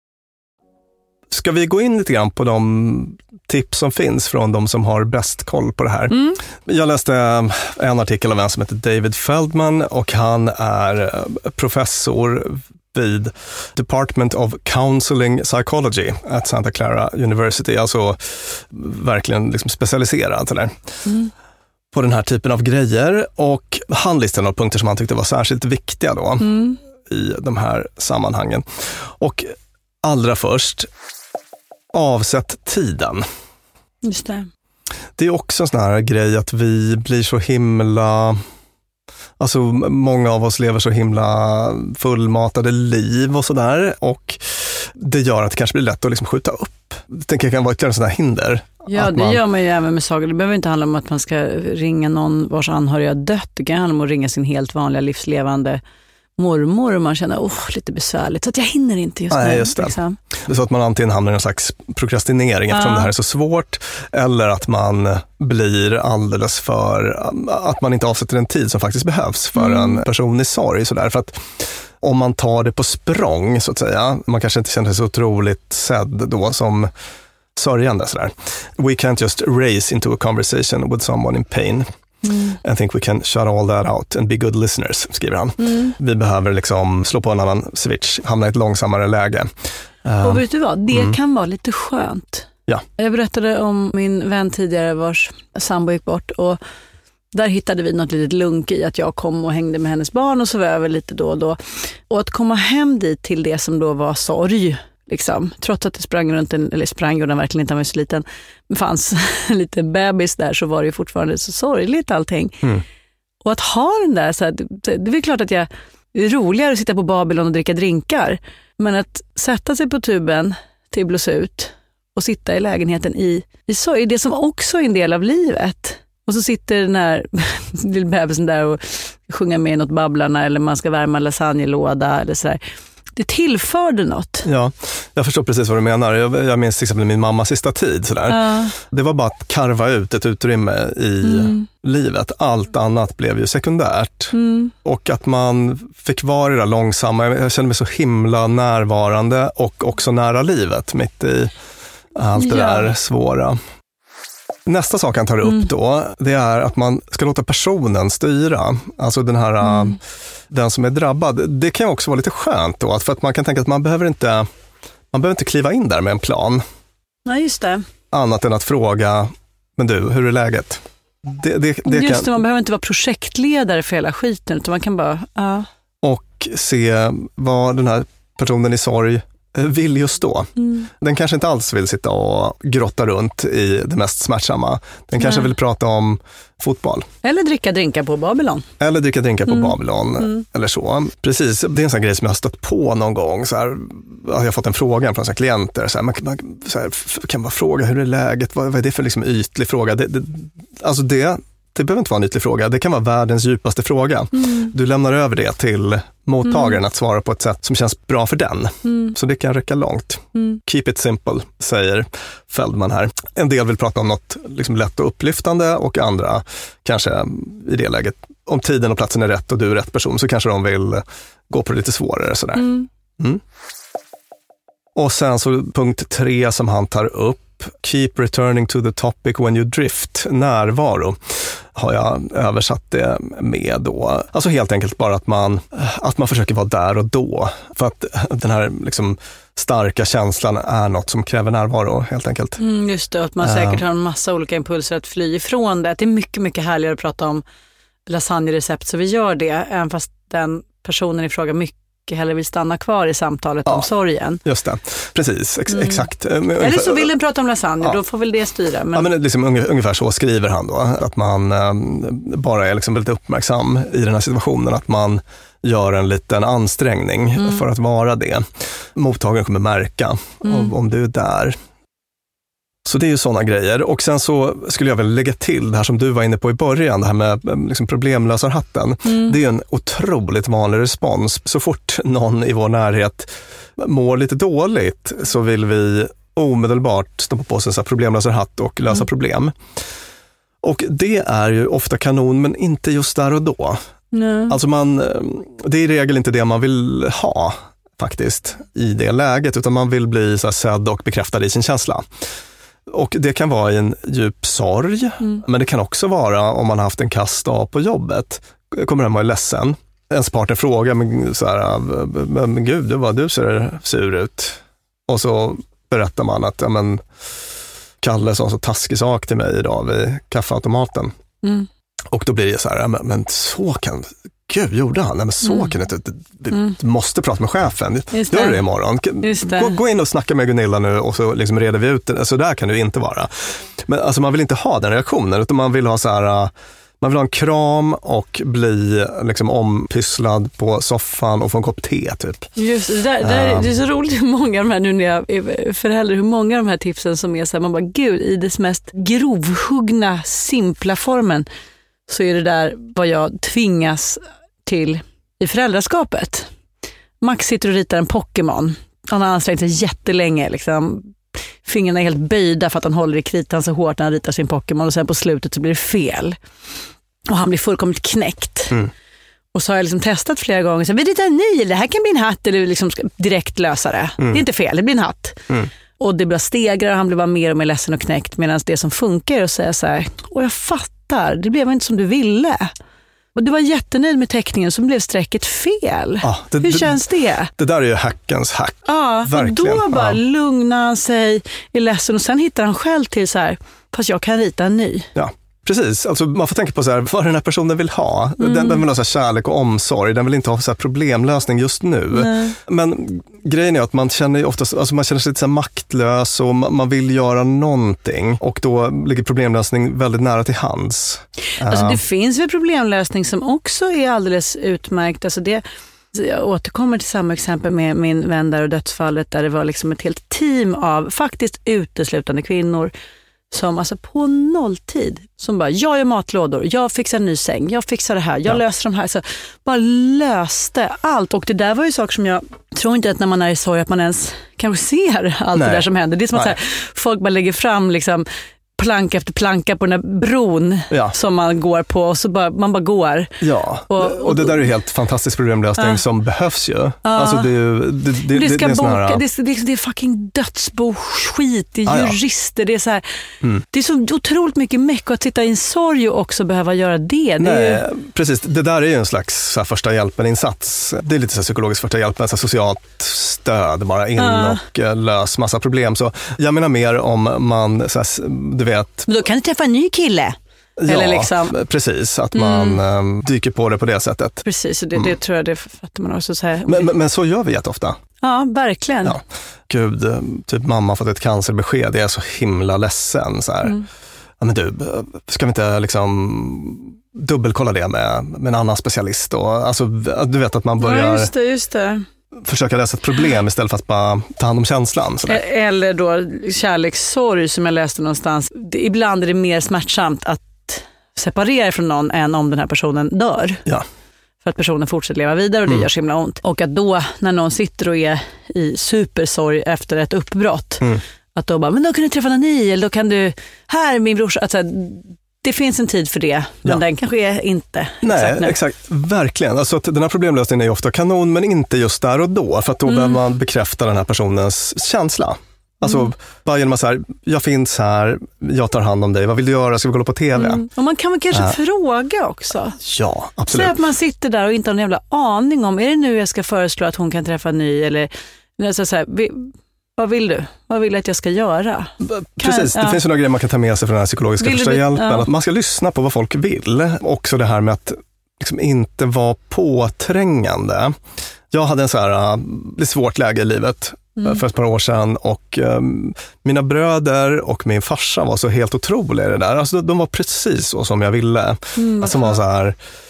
Ska vi gå in lite grann på de tips som finns från de som har bäst koll på det här? Mm. Jag läste en artikel av en som heter David Feldman, och han är professor vid Department of Counseling Psychology at Santa Clara University, alltså verkligen liksom specialiserad sådär. Mm. på den här typen av grejer, och han listade några punkter som han tyckte var särskilt viktiga då mm. i de här sammanhangen. Och allra först, avsätt tiden. Just det. Det är också en sån här grej att vi blir så himla... Alltså många av oss lever så himla fullmatade liv och sådär, och det gör att det kanske blir lätt att liksom skjuta upp. Det tänker jag kan vara ett sådant här hinder. Ja, det man... gör man ju även med saker. Det behöver inte handla om att man ska ringa någon vars anhöriga dött. Det kan handla om att ringa sin helt vanliga livslevande mormor och man känner, åh, oh, lite besvärligt. Så att jag hinner inte just Nej, nu. Just det. Liksom. Det är så att man antingen hamnar i någon slags prokrastinering eftersom ja. det här är så svårt, eller att man blir alldeles för, att man inte avsätter den tid som faktiskt behövs för mm. en person i sorg. Så där. För att om man tar det på språng, så att säga, man kanske inte känner sig så otroligt sedd då som sörjande. Så där. We can't just race into a conversation with someone in pain. Mm. I think we can shut all that out and be good listeners, skriver han. Mm. Vi behöver liksom slå på en annan switch, hamna i ett långsammare läge. Och vet du vad, det mm. kan vara lite skönt. Ja. Jag berättade om min vän tidigare vars sambo gick bort, och där hittade vi något litet lunk i att jag kom och hängde med hennes barn och så var över lite då och då. Och att komma hem dit till det som då var sorg, liksom. Trots att det sprang runt en, eller sprang och den verkligen inte var så liten, men fanns lite bebis där, så var det ju fortfarande så sorgligt allting. Mm. Och att ha den där, så här, det, det är klart att jag, det är roligare att sitta på Babylon och dricka drinkar, men att sätta sig på tuben till blås ut och sitta i lägenheten i, i sorg, det som också är en del av livet. Och så sitter den här lilla bebisen där och sjunger med i något Babblarna, eller man ska värma lasagnelåda eller sådär. Det tillförde något. Ja, jag förstår precis vad du menar. Jag, jag minns till exempel min mammas sista tid. Sådär. Uh. Det var bara att karva ut ett utrymme i mm. livet. Allt annat blev ju sekundärt. Mm. Och att man fick vara i det långsamma. Jag kände mig så himla närvarande och också nära livet mitt i allt det ja. där svåra. Nästa sak han tar upp mm. då, det är att man ska låta personen styra. Alltså den här, mm. den som är drabbad. Det kan också vara lite skönt då, för att man kan tänka att man behöver inte, man behöver inte kliva in där med en plan. Nej, just det. Annat än att fråga, men du, hur är läget? Det, det, det just kan... det, man behöver inte vara projektledare för hela skiten, utan man kan bara, ja. Och se vad den här personen i sorg vill just då. Mm. Den kanske inte alls vill sitta och grotta runt i det mest smärtsamma. Den kanske Nej. vill prata om fotboll. Eller dricka drinkar på Babylon. Eller dricka drinkar på mm. Babylon. Mm. Eller så. Precis, det är en sån grej som jag har stött på någon gång. Så här, jag har fått en fråga från sina klienter. Så här, man, man så här, kan bara fråga, hur är läget? Vad, vad är det för liksom ytlig fråga? Det, det, alltså det... Det behöver inte vara en ytlig fråga. Det kan vara världens djupaste fråga. Mm. Du lämnar över det till mottagaren mm. att svara på ett sätt som känns bra för den. Mm. Så det kan räcka långt. Mm. Keep it simple, säger Feldman här. En del vill prata om något liksom lätt och upplyftande, och andra kanske i det läget, om tiden och platsen är rätt och du är rätt person, så kanske de vill gå på det lite svårare. Sådär. Mm. Mm. Och sen så punkt tre som han tar upp. Keep returning to the topic when you drift. Närvaro har jag översatt det med då. Alltså helt enkelt bara att man, att man försöker vara där och då. För att den här liksom starka känslan är något som kräver närvaro helt enkelt. Mm, just det, att man säkert har en massa olika impulser att fly ifrån det. Det är mycket, mycket härligare att prata om lasagnerecept, så vi gör det, även fast den personen i fråga mycket hellre vill stanna kvar i samtalet ja, om sorgen. Just det, precis, ex- mm. exakt. Eller så vill den prata om lasagne, ja. då får väl det styra. Men... Ja, men liksom, ungefär så skriver han då, att man um, bara är liksom väldigt uppmärksam i den här situationen, att man gör en liten ansträngning mm. för att vara det. Mottagaren kommer märka mm. om, om du är där. Så det är ju sådana grejer. Och sen så skulle jag väl lägga till det här som du var inne på i början, det här med liksom problemlösarhatten. Mm. Det är en otroligt vanlig respons. Så fort någon i vår närhet mår lite dåligt så vill vi omedelbart stoppa på sig en problemlösarhatt och lösa mm. problem. Och det är ju ofta kanon, men inte just där och då. Mm. Alltså man, det är i regel inte det man vill ha faktiskt i det läget, utan man vill bli så här sedd och bekräftad i sin känsla. Och det kan vara i en djup sorg, mm. men det kan också vara om man har haft en kass dag på jobbet, kommer hem och är ledsen. ens partner frågar, men, så här, men, men gud, du, vad du ser sur ut. Och så berättar man att ja, men, Kalle sa en så taskig sak till mig idag vid kaffeautomaten. Mm. Och då blir det så här, ja, men, men så kan... Gud, gjorde han? Nej, men så mm. kan det inte... Du mm. måste prata med chefen. Gör det. det imorgon. Det. Gå, gå in och snacka med Gunilla nu och så liksom reder vi ut det. Så där kan det inte vara. Men alltså, man vill inte ha den reaktionen, utan man vill ha så här... Man vill ha en kram och bli liksom ompysslad på soffan och få en kopp te typ. Just det, där, där, det är så roligt hur många av de här, nu när jag är förälder, hur många av de här tipsen som är så här, man bara, gud, i dess mest grovhuggna, simpla formen så är det där vad jag tvingas till i föräldraskapet. Max sitter och ritar en Pokémon. Han har ansträngt sig jättelänge liksom. Fingrarna är helt böjda för att han håller i kritan så hårt när han ritar sin Pokémon och sen på slutet så blir det fel. Och han blir fullkomligt knäckt. Mm. Och så har jag liksom testat flera gånger. Så, vi ritar en ny, eller det här kan bli en hatt eller liksom direkt lösa det. Mm. Det är inte fel, det blir en hatt. Mm. Och det blir stegrar och han blir bara mer och mer ledsen och knäckt. Medan det som funkar är att säga så här, och jag fattar, det blev inte som du ville. Och du var jättenöjd med teckningen som blev strecket fel. Ah, det, Hur känns det? Det där är ju hackens hack. Ja, verkligen. Då bara ah. lugnar han sig, är ledsen och sen hittar han själv till så här, fast jag kan rita en ny. Ja. Precis, alltså man får tänka på så här, vad den här personen vill ha. Mm. Den, den vill ha så här kärlek och omsorg, den vill inte ha så här problemlösning just nu. Nej. Men grejen är att man känner ju oftast, alltså man känner sig lite så här maktlös och man, man vill göra någonting och då ligger problemlösning väldigt nära till hands. Alltså uh. det finns väl problemlösning som också är alldeles utmärkt. Alltså det, jag återkommer till samma exempel med min vän där och dödsfallet där det var liksom ett helt team av faktiskt uteslutande kvinnor som alltså på nolltid som bara, jag gör matlådor, jag fixar en ny säng, jag fixar det här, jag ja. löser de här, så bara löste allt. Och det där var ju saker som jag tror inte att när man är i sorg att man ens kanske ser allt Nej. det där som händer. Det är som att så här, folk bara lägger fram liksom planka efter planka på den här bron ja. som man går på och så bara, man bara går. Ja, och, och, och det där är ju helt fantastisk problemlösning ja. som behövs ju. Ja. Alltså det är ju... Det, det, det, ska det, boka, här... det, det, det är fucking dödsbo-skit, det är ah, jurister, ja. det är så här, mm. det är så otroligt mycket mycket att sitta i en sorg och också behöva göra det. det Nej, är ju... precis. Det där är ju en slags så här, första hjälpen-insats. Det är lite så här, psykologisk första hjälpen, så här, socialt stöd, bara in ja. och uh, lös massa problem. Så jag menar mer om man, så här, du vet... Men då kan du träffa en ny kille. Ja, eller liksom. precis. Att man mm. dyker på det på det sättet. Precis, och det, det mm. tror jag det fattar man också. Så här. Men, men, men så gör vi jätteofta. Ja, verkligen. Ja. Gud, typ mamma har fått ett cancerbesked. Jag är så himla ledsen. Så här. Mm. Ja, men du, ska vi inte liksom dubbelkolla det med, med en annan specialist? Och, alltså, du vet att man börjar... Ja, just det, just det. Försöka lösa ett problem istället för att bara ta hand om känslan. Sådär. Eller då kärlekssorg som jag läste någonstans. Det, ibland är det mer smärtsamt att separera från någon än om den här personen dör. Ja. För att personen fortsätter leva vidare och det mm. gör så himla ont. Och att då när någon sitter och är i supersorg efter ett uppbrott mm. att då bara, men då kan du träffa någon ny eller då kan du, här min brorsa, alltså, det finns en tid för det, men ja. den kanske är inte. Nej, exakt, exakt. Verkligen. Alltså att den här problemlösningen är ju ofta kanon, men inte just där och då. För att då mm. behöver man bekräfta den här personens känsla. Alltså mm. bara genom att säga, jag finns här, jag tar hand om dig, vad vill du göra, ska vi kolla på tv? Mm. Och man kan väl kanske äh. fråga också. Ja, absolut. Så att man sitter där och inte har någon jävla aning om, är det nu jag ska föreslå att hon kan träffa en ny, eller så, så här, vi, vad vill du? Vad vill du att jag ska göra? Precis, kan, det ja. finns ju några grejer man kan ta med sig från den här psykologiska första hjälpen. Ja. Att man ska lyssna på vad folk vill. Också det här med att liksom inte vara påträngande. Jag hade en så här lite svårt läge i livet mm. för ett par år sedan. Och um, mina bröder och min farsa var så helt otroliga i det där. Alltså, de var precis så som jag ville. Mm, alltså, var så här,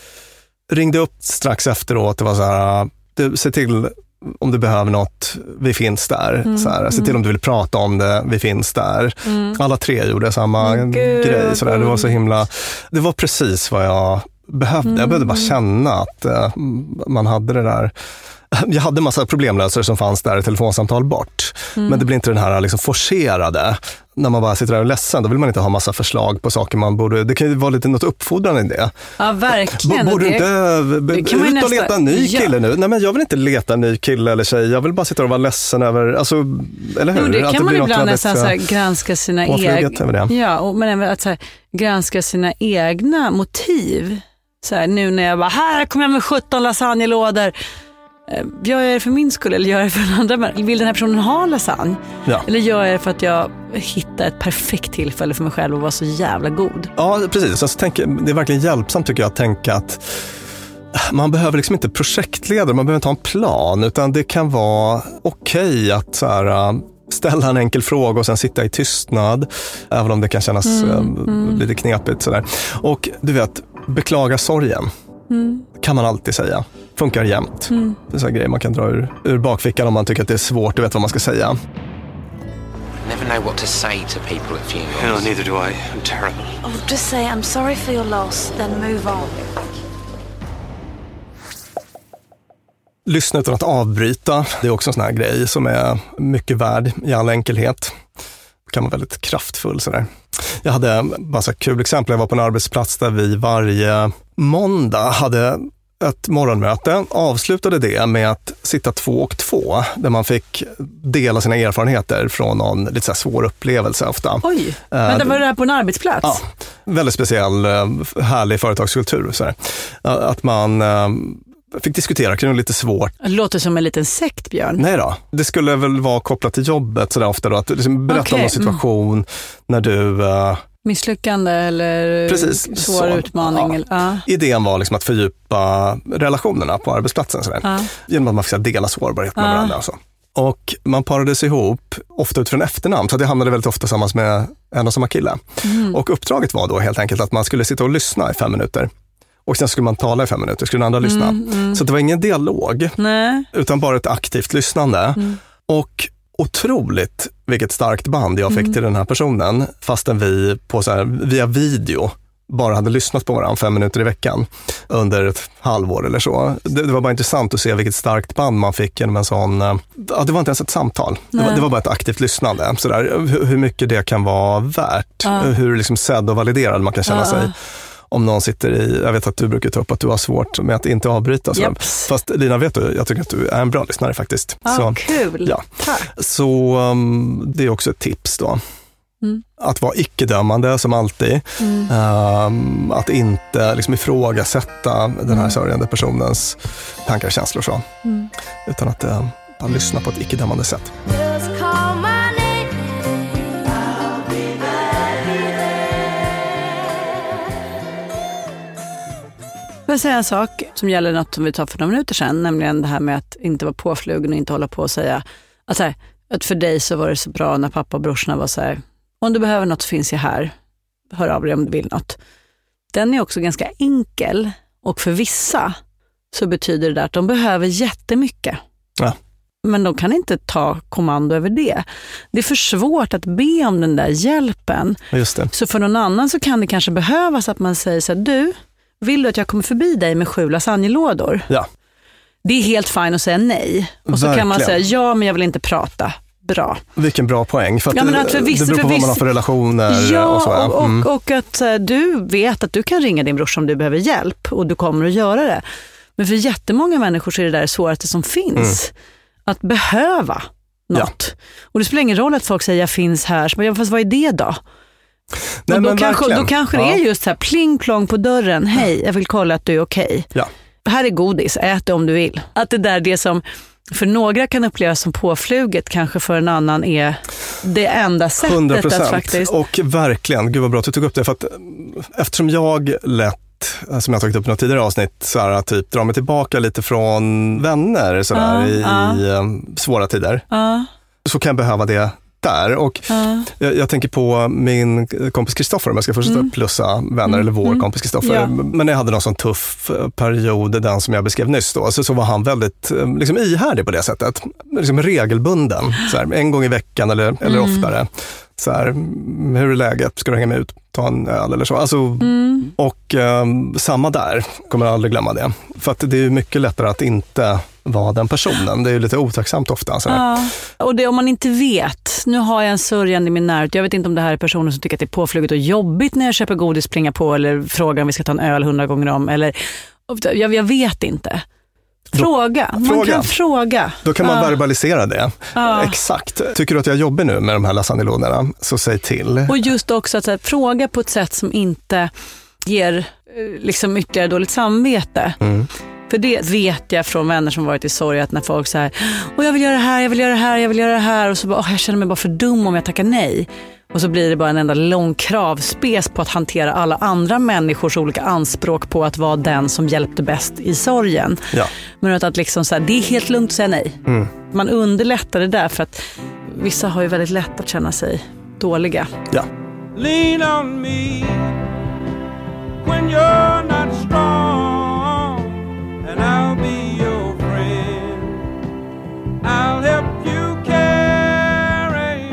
ringde upp strax efteråt. Det var så här, du, se till... om du behöver något, vi finns där. Mm, så här, se till om du vill prata om det, vi finns där. Mm. Alla tre gjorde samma mm, grej. Så där. Det var så himla... Det var precis vad jag behövde. Mm. Jag behövde bara känna att uh, man hade det där. Jag hade en massa problemlösare som fanns där i telefonsamtal bort. Mm. Men det blir inte den här liksom forcerade. När man bara sitter där och är ledsen, då vill man inte ha massa förslag på saker man borde... Det kan ju vara lite något uppfordrande i det. Ja, verkligen. B- borde du inte b- ut och nästa... leta en ny kille ja. nu? Nej, men jag vill inte leta en ny kille eller tjej. Jag vill bara sitta och vara ledsen över... Alltså, eller hur? Jo, det kan att det man blir ibland nästan så här, granska sina egna... Ja, och, men även att så här, granska sina egna motiv. Så här, nu när jag bara, här kommer jag med sjutton lasagnelådor. Gör jag det för min skull eller gör jag det för den andra? Vill den här personen ha lasagne? Ja. Eller gör jag det för att jag hittar ett perfekt tillfälle för mig själv att vara så jävla god? Ja, precis. Alltså, tänk, det är verkligen hjälpsamt tycker jag att tänka att man behöver liksom inte projektledare, man behöver inte ha en plan, utan det kan vara okej okay att så här, ställa en enkel fråga och sen sitta i tystnad, även om det kan kännas mm, mm. lite knepigt. Så där. Och du vet, beklaga sorgen. Mm. Kan man alltid säga. Funkar jämt. Mm. Det är så grejer man kan dra ur, ur bakfickan om man tycker att det är svårt. Du vet vad man ska säga. I never know what to say to people at funerals. No, neither do I. I'm terrible. Oh, just say I'm sorry for your loss, then move on. Lyssna utan att avbryta. Det är också en sån här grej som är mycket värd i all enkelhet. Kan vara väldigt kraftfull sådär. Jag hade bara så kul exempel. Jag var på en arbetsplats där vi varje måndag hade ett morgonmöte, avslutade det med att sitta två och två, där man fick dela sina erfarenheter från någon lite så här svår upplevelse ofta. Oj, men det var det här på en arbetsplats? Ja, väldigt speciell, härlig företagskultur. Så här. Att man fick diskutera kring lite svårt. Det låter som en liten sekt, Björn. Nej då, det skulle väl vara kopplat till jobbet så där ofta då, att liksom berätta okay. om en situation mm. när du... Uh, misslyckande eller precis, svår så, utmaning. Ja. Eller, uh. Idén var liksom att fördjupa relationerna på arbetsplatsen så där. Uh. Genom att man fick dela sårbarhet med uh. varandra och så. Och man parades ihop, ofta utifrån efternamn, så det hamnade väldigt ofta tillsammans med en och samma kille. Mm. Och uppdraget var då helt enkelt att man skulle sitta och lyssna i fem minuter. Och sen skulle man tala i fem minuter, skulle den andra lyssna. Mm, mm. Så det var ingen dialog, Nej. utan bara ett aktivt lyssnande. Mm. Och otroligt vilket starkt band jag fick mm. till den här personen, fastän vi på så här, via video bara hade lyssnat på varandra fem minuter i veckan under ett halvår eller så. Det, det var bara intressant att se vilket starkt band man fick genom en sån... Ja, det var inte ens ett samtal. Det var, det var bara ett aktivt lyssnande. Så där, hur, hur mycket det kan vara värt. Ja. Hur liksom sedd och validerad man kan känna ja. sig. Om någon sitter i, jag vet att du brukar ta upp att du har svårt med att inte avbryta. Yep. Fast Lina, vet du, jag tycker att du är en bra lyssnare faktiskt. Ah, så, kul. Ja. Tack. Så um, det är också ett tips då. Mm. Att vara icke-dömande som alltid. Mm. Um, att inte liksom ifrågasätta mm. den här sörjande personens tankar och känslor. Så. Mm. Utan att uh, bara lyssna på ett icke-dömande sätt. Jag vill säga en sak som gäller något som vi tar för några minuter sedan, nämligen det här med att inte vara påflugen och inte hålla på och säga att, så här, att för dig så var det så bra när pappa och brorsorna var så här, om du behöver något så finns jag här, hör av dig om du vill något. Den är också ganska enkel, och för vissa så betyder det att de behöver jättemycket. Ja. Men de kan inte ta kommando över det. Det är för svårt att be om den där hjälpen. Just det. Så för någon annan så kan det kanske behövas att man säger så här, du, vill du att jag kommer förbi dig med sju lasagnelådor? Ja. Det är helt fint att säga nej. Och så Verkligen. Kan man säga, ja men jag vill inte prata. Bra. Vilken bra poäng. För att, ja, men att för vissa, det beror på vad man har för relationer. Ja, och, så, ja. och, mm. och, och att uh, du vet att du kan ringa din bror om du behöver hjälp. Och du kommer att göra det. Men för jättemånga människor så är det där det svåraste som finns. Mm. Att behöva något. Ja. Och det spelar ingen roll att folk säger jag finns här. Men fast vad är det då? Nej, då, kanske, då kanske det ja. är just så här pling plong på dörren. Hej, jag vill kolla att du är okej. Okay. Ja. Här är godis, ät det om du vill. Att det där det som för några kan upplevas som påfluget, kanske för en annan är det enda sättet hundra procent. Att faktiskt... Och verkligen, gud vad bra att du tog upp det. För att eftersom jag lätt, som jag tagit upp i något tidigare avsnitt, så här, typ drar mig tillbaka lite från vänner så där, uh, i, uh. i svåra tider. Uh. Så kan jag behöva det där. Och uh. jag, jag tänker på min kompis Kristoffer, om jag ska fortsätta mm. plussa vänner, mm. eller vår mm. kompis Kristoffer. Ja. Men jag hade någon sån tuff period, den som jag beskrev nyss då, så, så var han väldigt liksom, ihärdig på det sättet. Liksom regelbunden, så här, en gång i veckan eller, mm. eller oftare. Så här, hur är läget? Ska du hänga med ut? Ta en öl eller så. Alltså, mm. Och um, samma där, kommer jag aldrig glömma det. För att det är mycket lättare att inte vara den personen. Det är ju lite otacksamt ofta. Så ja. Och det om man inte vet. Nu har jag en sörjande i min närhet. Jag vet inte om det här är personer som tycker att det är påfluget och jobbigt när jag köper godis, springa på eller frågar om vi ska ta en öl hundra gånger om. Eller, jag, jag vet inte. Fråga. Man fråga. kan fråga. Då kan man ja. verbalisera det. Ja. Exakt. Tycker du att jag jobbar nu med de här lasagnelådorna, så säg till. Och just också att så här, fråga på ett sätt som inte ger liksom ytterligare dåligt samvete. Mm. För det vet jag från vänner som varit i sorg, att när folk säger och jag vill göra det här, jag vill göra det här, jag vill göra det här, och så bara, oh, jag känner mig bara för dum om jag tackar nej. Och så blir det bara en enda lång kravspes på att hantera alla andra människors olika anspråk på att vara den som hjälpte bäst i sorgen. Ja. Men att, att liksom så här, det är helt lugnt att säga nej. Mm. Man underlättar det där, för att vissa har ju väldigt lätt att känna sig dåliga. Ja. Lean on me when you're not strong, and I'll be your friend. I'll help you carry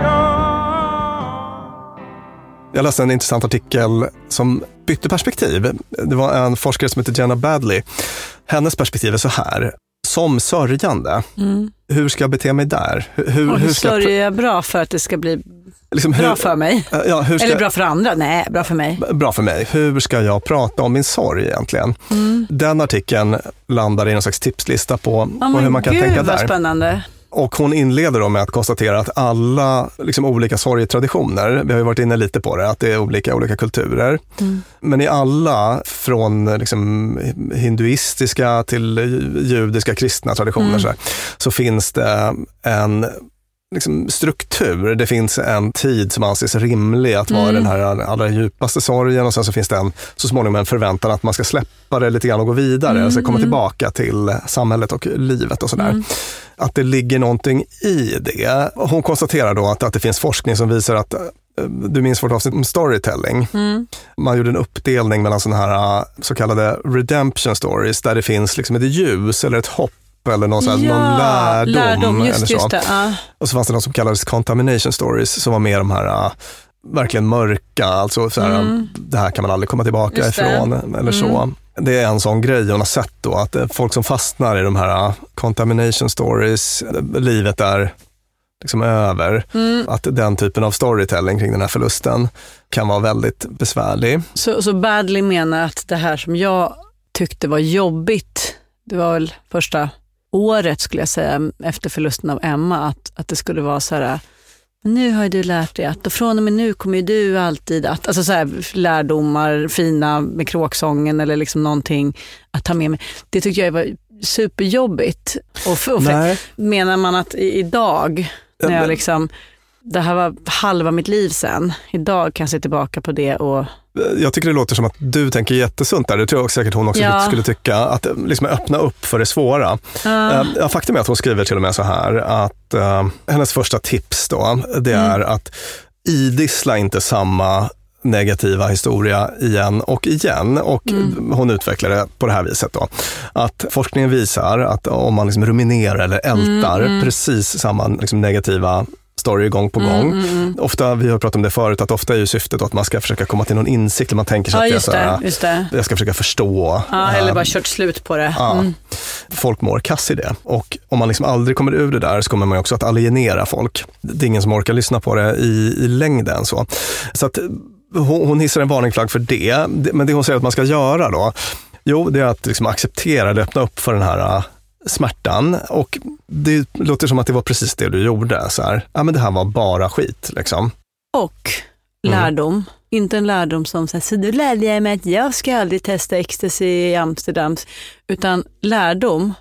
on. Jag läste en intressant artikel som bytte perspektiv. Det var en forskare som heter Jenna Badley. Hennes perspektiv är så här: som sörjande, mm. hur ska jag bete mig där? Hur, hur, och hur, hur ska sörjer jag bra för att det ska bli liksom, bra hur, för mig? Ja, hur ska, eller bra för andra? Nej, bra för mig. Bra för mig. Hur ska jag prata om min sorg egentligen? Mm. Den artikeln landar i någon slags tipslista på, oh, på hur man kan Gud, tänka vad där. Spännande. Och hon inleder då med att konstatera att alla liksom, olika sorgetraditioner, vi har ju varit inne lite på det, att det är olika olika kulturer. Mm. Men i alla, från liksom, hinduistiska till judiska, kristna traditioner, mm. så, här, så finns det en liksom, struktur. Det finns en tid som anses rimlig att vara mm. den här allra djupaste sorgen, och sen så finns det en, så småningom en förväntan att man ska släppa det lite grann och gå vidare, mm. alltså komma tillbaka till samhället och livet och sådär. Mm. Att det ligger någonting i det. Hon konstaterar då att, att det finns forskning som visar att, du minns vårt avsnitt om storytelling. Mm. Man gjorde en uppdelning mellan sådana här så kallade redemption stories, där det finns liksom ett ljus eller ett hopp eller någon, sån här, ja, någon lärdom, lärdom just, eller så. Just det, uh. Och så fanns det något som kallades contamination stories, som var mer de här uh, verkligen mörka, alltså så här, mm. det här kan man aldrig komma tillbaka just ifrån det. Eller mm. så. Det är en sån grej hon har sett då, att folk som fastnar i de här uh, contamination stories, livet är liksom över, mm. att den typen av storytelling kring den här förlusten kan vara väldigt besvärlig. Så, så Badley menar att det här som jag tyckte var jobbigt, det var väl första året skulle jag säga efter förlusten av Emma, att, att det skulle vara så här: nu har du lärt dig att och från och med nu kommer ju du alltid att, alltså så här lärdomar fina med kråksången eller liksom någonting att ta med mig. Det tyckte jag var superjobbigt. Och, för, och för, menar man att i, idag när jag liksom, det här var halva mitt liv sen, idag kan jag se tillbaka på det och jag tycker det låter som att du tänker jättesunt där. Det tror jag säkert hon också ja. skulle tycka. Att liksom öppna upp för det svåra. Uh. Uh, faktum är att hon skriver till och med så här att uh, hennes första tips då, det är mm. att idissla inte samma negativa historia igen och igen. Och mm. hon utvecklar det på det här viset då. Att forskningen visar att om man liksom ruminerar eller ältar mm. precis samma liksom negativa story gång på gång. Mm, mm. Ofta, vi har pratat om det förut, att ofta är ju syftet att man ska försöka komma till någon insikt, eller man tänker sig ja, att jag, det, just det. jag ska försöka förstå. Ja, eller bara kört slut på det. Ja. Mm. Folk mår kass i det. Och om man liksom aldrig kommer ur det där så kommer man också att alienera folk. Det är ingen som orkar lyssna på det i, i längden. Så, så att hon, hon hissar en varningsflagg för det. Men det hon säger att man ska göra då, jo, det är att liksom acceptera eller öppna upp för den här smärtan, och det låter som att det var precis det du gjorde. Så här, ja, men det här var bara skit liksom. Och lärdom, mm. inte en lärdom som så, här, så du lärde jag mig att jag ska aldrig testa ecstasy i Amsterdam, utan lärdom,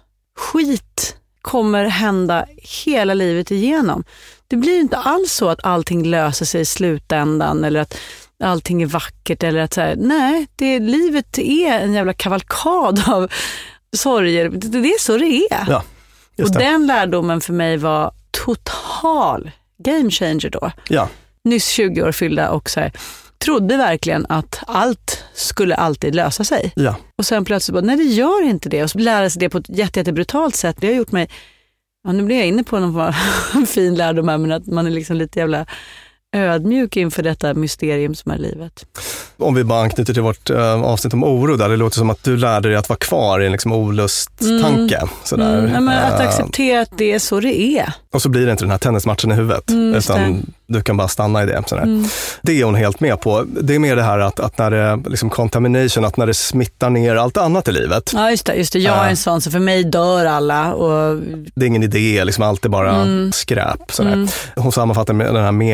skit kommer hända hela livet igenom. Det blir inte alls så att allting löser sig i slutändan eller att allting är vackert eller att så här, nej, det, livet är en jävla kavalkad av sorger. Det är så det är. Ja, just och det. Den lärdomen för mig var total game changer då. Ja. Nyss tjugo år fyllda och så här, trodde verkligen att allt skulle alltid lösa sig. Ja. Och sen plötsligt bara, nej det gör inte det. Och så lära sig det på ett jätte, jätte brutalt sätt. Det har gjort mig, ja, nu blir jag inne på någon fin lärdom här, men att man är liksom lite jävla ödmjuk inför detta mysterium som är livet. Om vi bara anknyter till vårt uh, avsnitt om oro där, det låter som att du lärde dig att vara kvar i en liksom olusttanke. Mm. Sådär. Mm, ja, men att acceptera att det är så det är. Och så blir det inte den här tennismatchen i huvudet, mm, utan du kan bara stanna i det. Sådär. Mm. Det är hon helt med på. Det är mer det här att, att när det liksom contamination, att när det smittar ner allt annat i livet. Ja, just det. Just det. Jag är en sån, så för mig dör alla. Och det är ingen idé, liksom allt är bara mm. skräp. Sådär. Mm. Hon sammanfattar med den här meningen.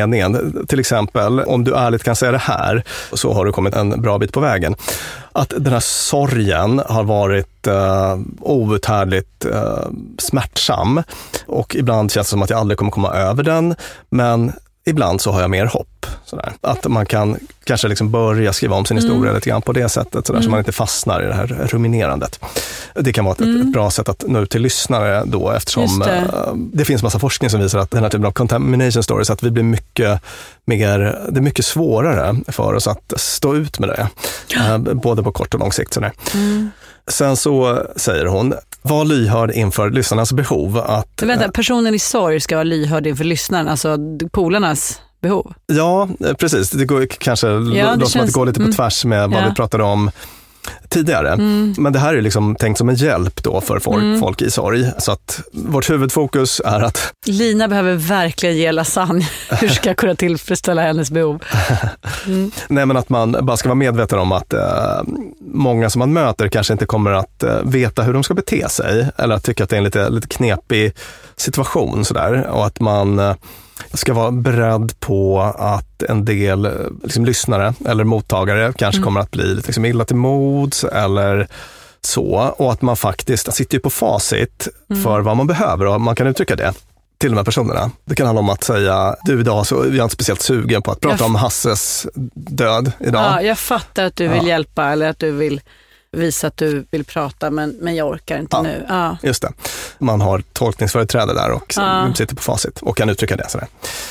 till exempel, om du ärligt kan säga det här, så har du kommit en bra bit på vägen. Att den här sorgen har varit uh, outhärdligt uh, smärtsam, och ibland känns det som att jag aldrig kommer komma över den, men ibland så har jag mer hopp. Sådär. Att man kan kanske liksom börja skriva om sin historia mm. lite grann på det sättet, sådär, mm. så man inte fastnar i det här ruminerandet. Det kan vara ett, mm. ett bra sätt att nå ut till lyssnare då, eftersom det. Uh, det finns massa forskning som visar att den här typen av contamination stories, att vi blir mycket mer, det är mycket svårare för oss att stå ut med det. Ja. Uh, både på kort och lång sikt. Sådär. Mm. Sen så säger hon, var lyhörd inför lyssnarnas behov. Att, vänta, personen i sorg ska vara lyhörd inför lyssnaren, alltså polarnas behov. Ja, precis. Det går kanske ja, det låter känns, som att det går lite på mm, tvärs med vad ja. vi pratade om tidigare. Mm. Men det här är liksom tänkt som en hjälp då för folk, mm. folk i sorg. Så att vårt huvudfokus är att... Lina behöver verkligen ge lasagne. Hur ska jag kunna tillfredsställa hennes behov? Mm. Nej, men att man bara ska vara medveten om att eh, många som man möter kanske inte kommer att eh, veta hur de ska bete sig. Eller att tycka att det är en lite, lite knepig situation. Sådär. Och att man... Eh, ska vara beredd på att en del liksom, lyssnare eller mottagare kanske mm. kommer att bli lite liksom, illa till mods eller så. Och att man faktiskt sitter på facit mm. för vad man behöver, och man kan uttrycka det till de här personerna. Det kan handla om att säga, du idag så är jag inte speciellt sugen på att prata jag om Hasses död idag. Ja, jag fattar att du vill ja. hjälpa eller att du vill visa att du vill prata, men, men jag orkar inte ja, nu. Ja. Just det. Man har tolkningsföreträde där och ja. sitter på facit och kan uttrycka det. Sådär.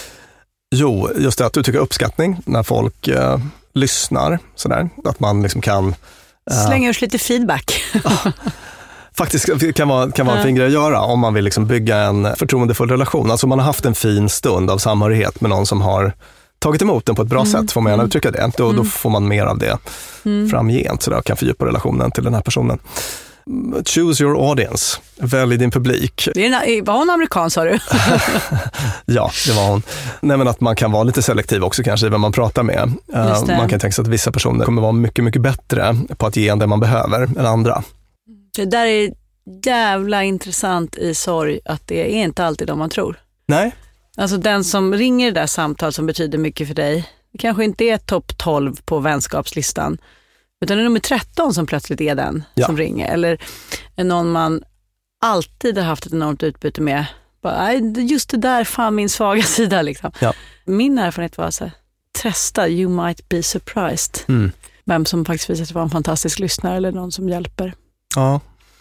Jo, just det, att uttrycka uppskattning när folk eh, lyssnar. Sådär. Att man liksom kan... Eh, Slänga ur lite feedback. ja, faktiskt kan vara, kan vara en fin grej att göra om man vill liksom bygga en förtroendefull relation. Alltså man har haft en fin stund av samhörighet med någon som har tagit emot den på ett bra mm. sätt, får man gärna uttrycka det. Då, mm. då får man mer av det mm. framgent, så där kan fördjupa relationen till den här personen. Choose your audience. Välj din publik. Det är, var hon amerikan, sa du? Ja, det var hon. Nej, men att man kan vara lite selektiv också kanske i vem man pratar med. Uh, man kan tänka sig att vissa personer kommer vara mycket, mycket bättre på att ge en det man behöver än andra. Det där är jävla intressant i sorg, att det är inte alltid de man tror. Nej. Alltså den som ringer det där samtal som betyder mycket för dig, det kanske inte är topp tolv på vänskapslistan, utan det är nummer tretton som plötsligt är den ja. som ringer. Eller är någon man alltid har haft ett enormt utbyte med. Bara, just det där, fan min svaga sida liksom. Ja. Min erfarenhet var så här, testa, you might be surprised. Mm. Vem som faktiskt visar sig vara en fantastisk lyssnare eller någon som hjälper. Ja.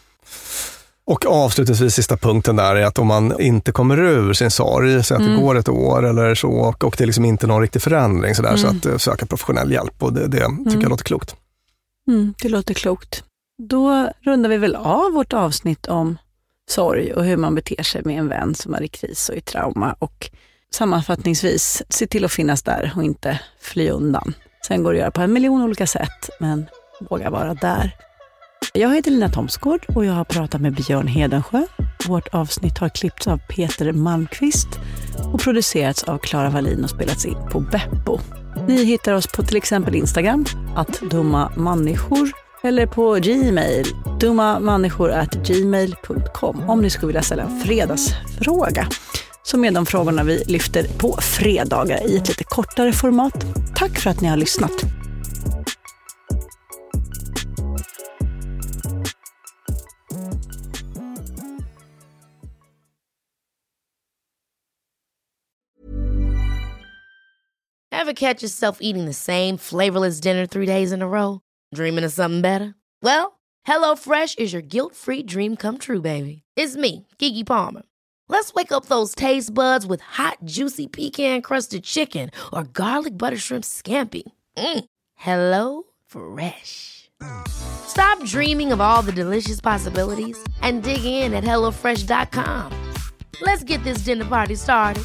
Och avslutningsvis sista punkten där är att om man inte kommer ur sin sorg, så att mm. det går ett år eller så, och, och det är liksom inte någon riktig förändring så, där, mm. så att uh, söka professionell hjälp, och det, det tycker mm. jag låter klokt. Mm, det låter klokt. Då rundar vi väl av vårt avsnitt om sorg och hur man beter sig med en vän som är i kris och i trauma, och sammanfattningsvis se till att finnas där och inte fly undan. Sen går det att göra på en miljon olika sätt, men våga vara där. Jag heter Lina Thomsgård och jag har pratat med Björn Hedensjö. Vårt avsnitt har klippts av Peter Malmqvist och producerats av Clara Wallin och spelats in på Beppo. Ni hittar oss på till exempel Instagram, att dumma människor, eller på Gmail, dummamänniskor at gmail punkt com, om ni skulle vilja ställa en fredagsfråga. Som är de frågorna vi lyfter på fredagar i ett lite kortare format. Tack för att ni har lyssnat. Ever catch yourself eating the same flavorless dinner three days in a row? Dreaming of something better? Well, HelloFresh is your guilt-free dream come true, baby. It's me, Keke Palmer. Let's wake up those taste buds with hot, juicy pecan-crusted chicken or garlic butter shrimp scampi. Mm. Hello Fresh. Stop dreaming of all the delicious possibilities and dig in at hello fresh dot com. Let's get this dinner party started.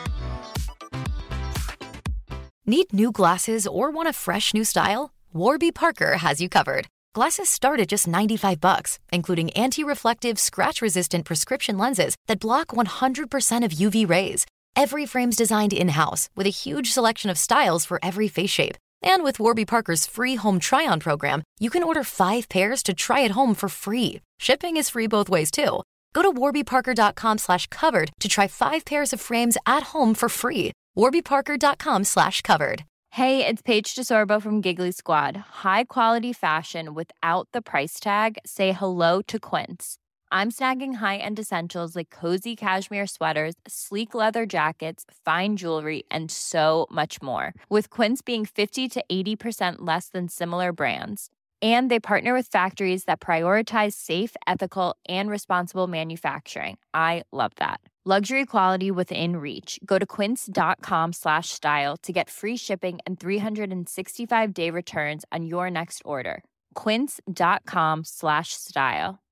Need new glasses or want a fresh new style? Warby Parker has you covered. Glasses start at just ninety-five bucks, including anti-reflective, scratch-resistant prescription lenses that block one hundred percent of U V rays. Every frame's designed in-house with a huge selection of styles for every face shape. And with Warby Parker's free home try-on program, you can order five pairs to try at home for free. Shipping is free both ways, too. Go to warby parker dot com slash covered to try five pairs of frames at home for free. warbyparker.com slash covered. Hey, it's Paige DeSorbo from Giggly Squad. High quality fashion without the price tag. Say hello to Quince. I'm snagging high-end essentials like cozy cashmere sweaters, sleek leather jackets, fine jewelry, and so much more. With Quince being fifty to eighty percent less than similar brands. And they partner with factories that prioritize safe, ethical, and responsible manufacturing. I love that. Luxury quality within reach. Go to quince.com slash style to get free shipping and three sixty-five day returns on your next order. Quince.com slash style.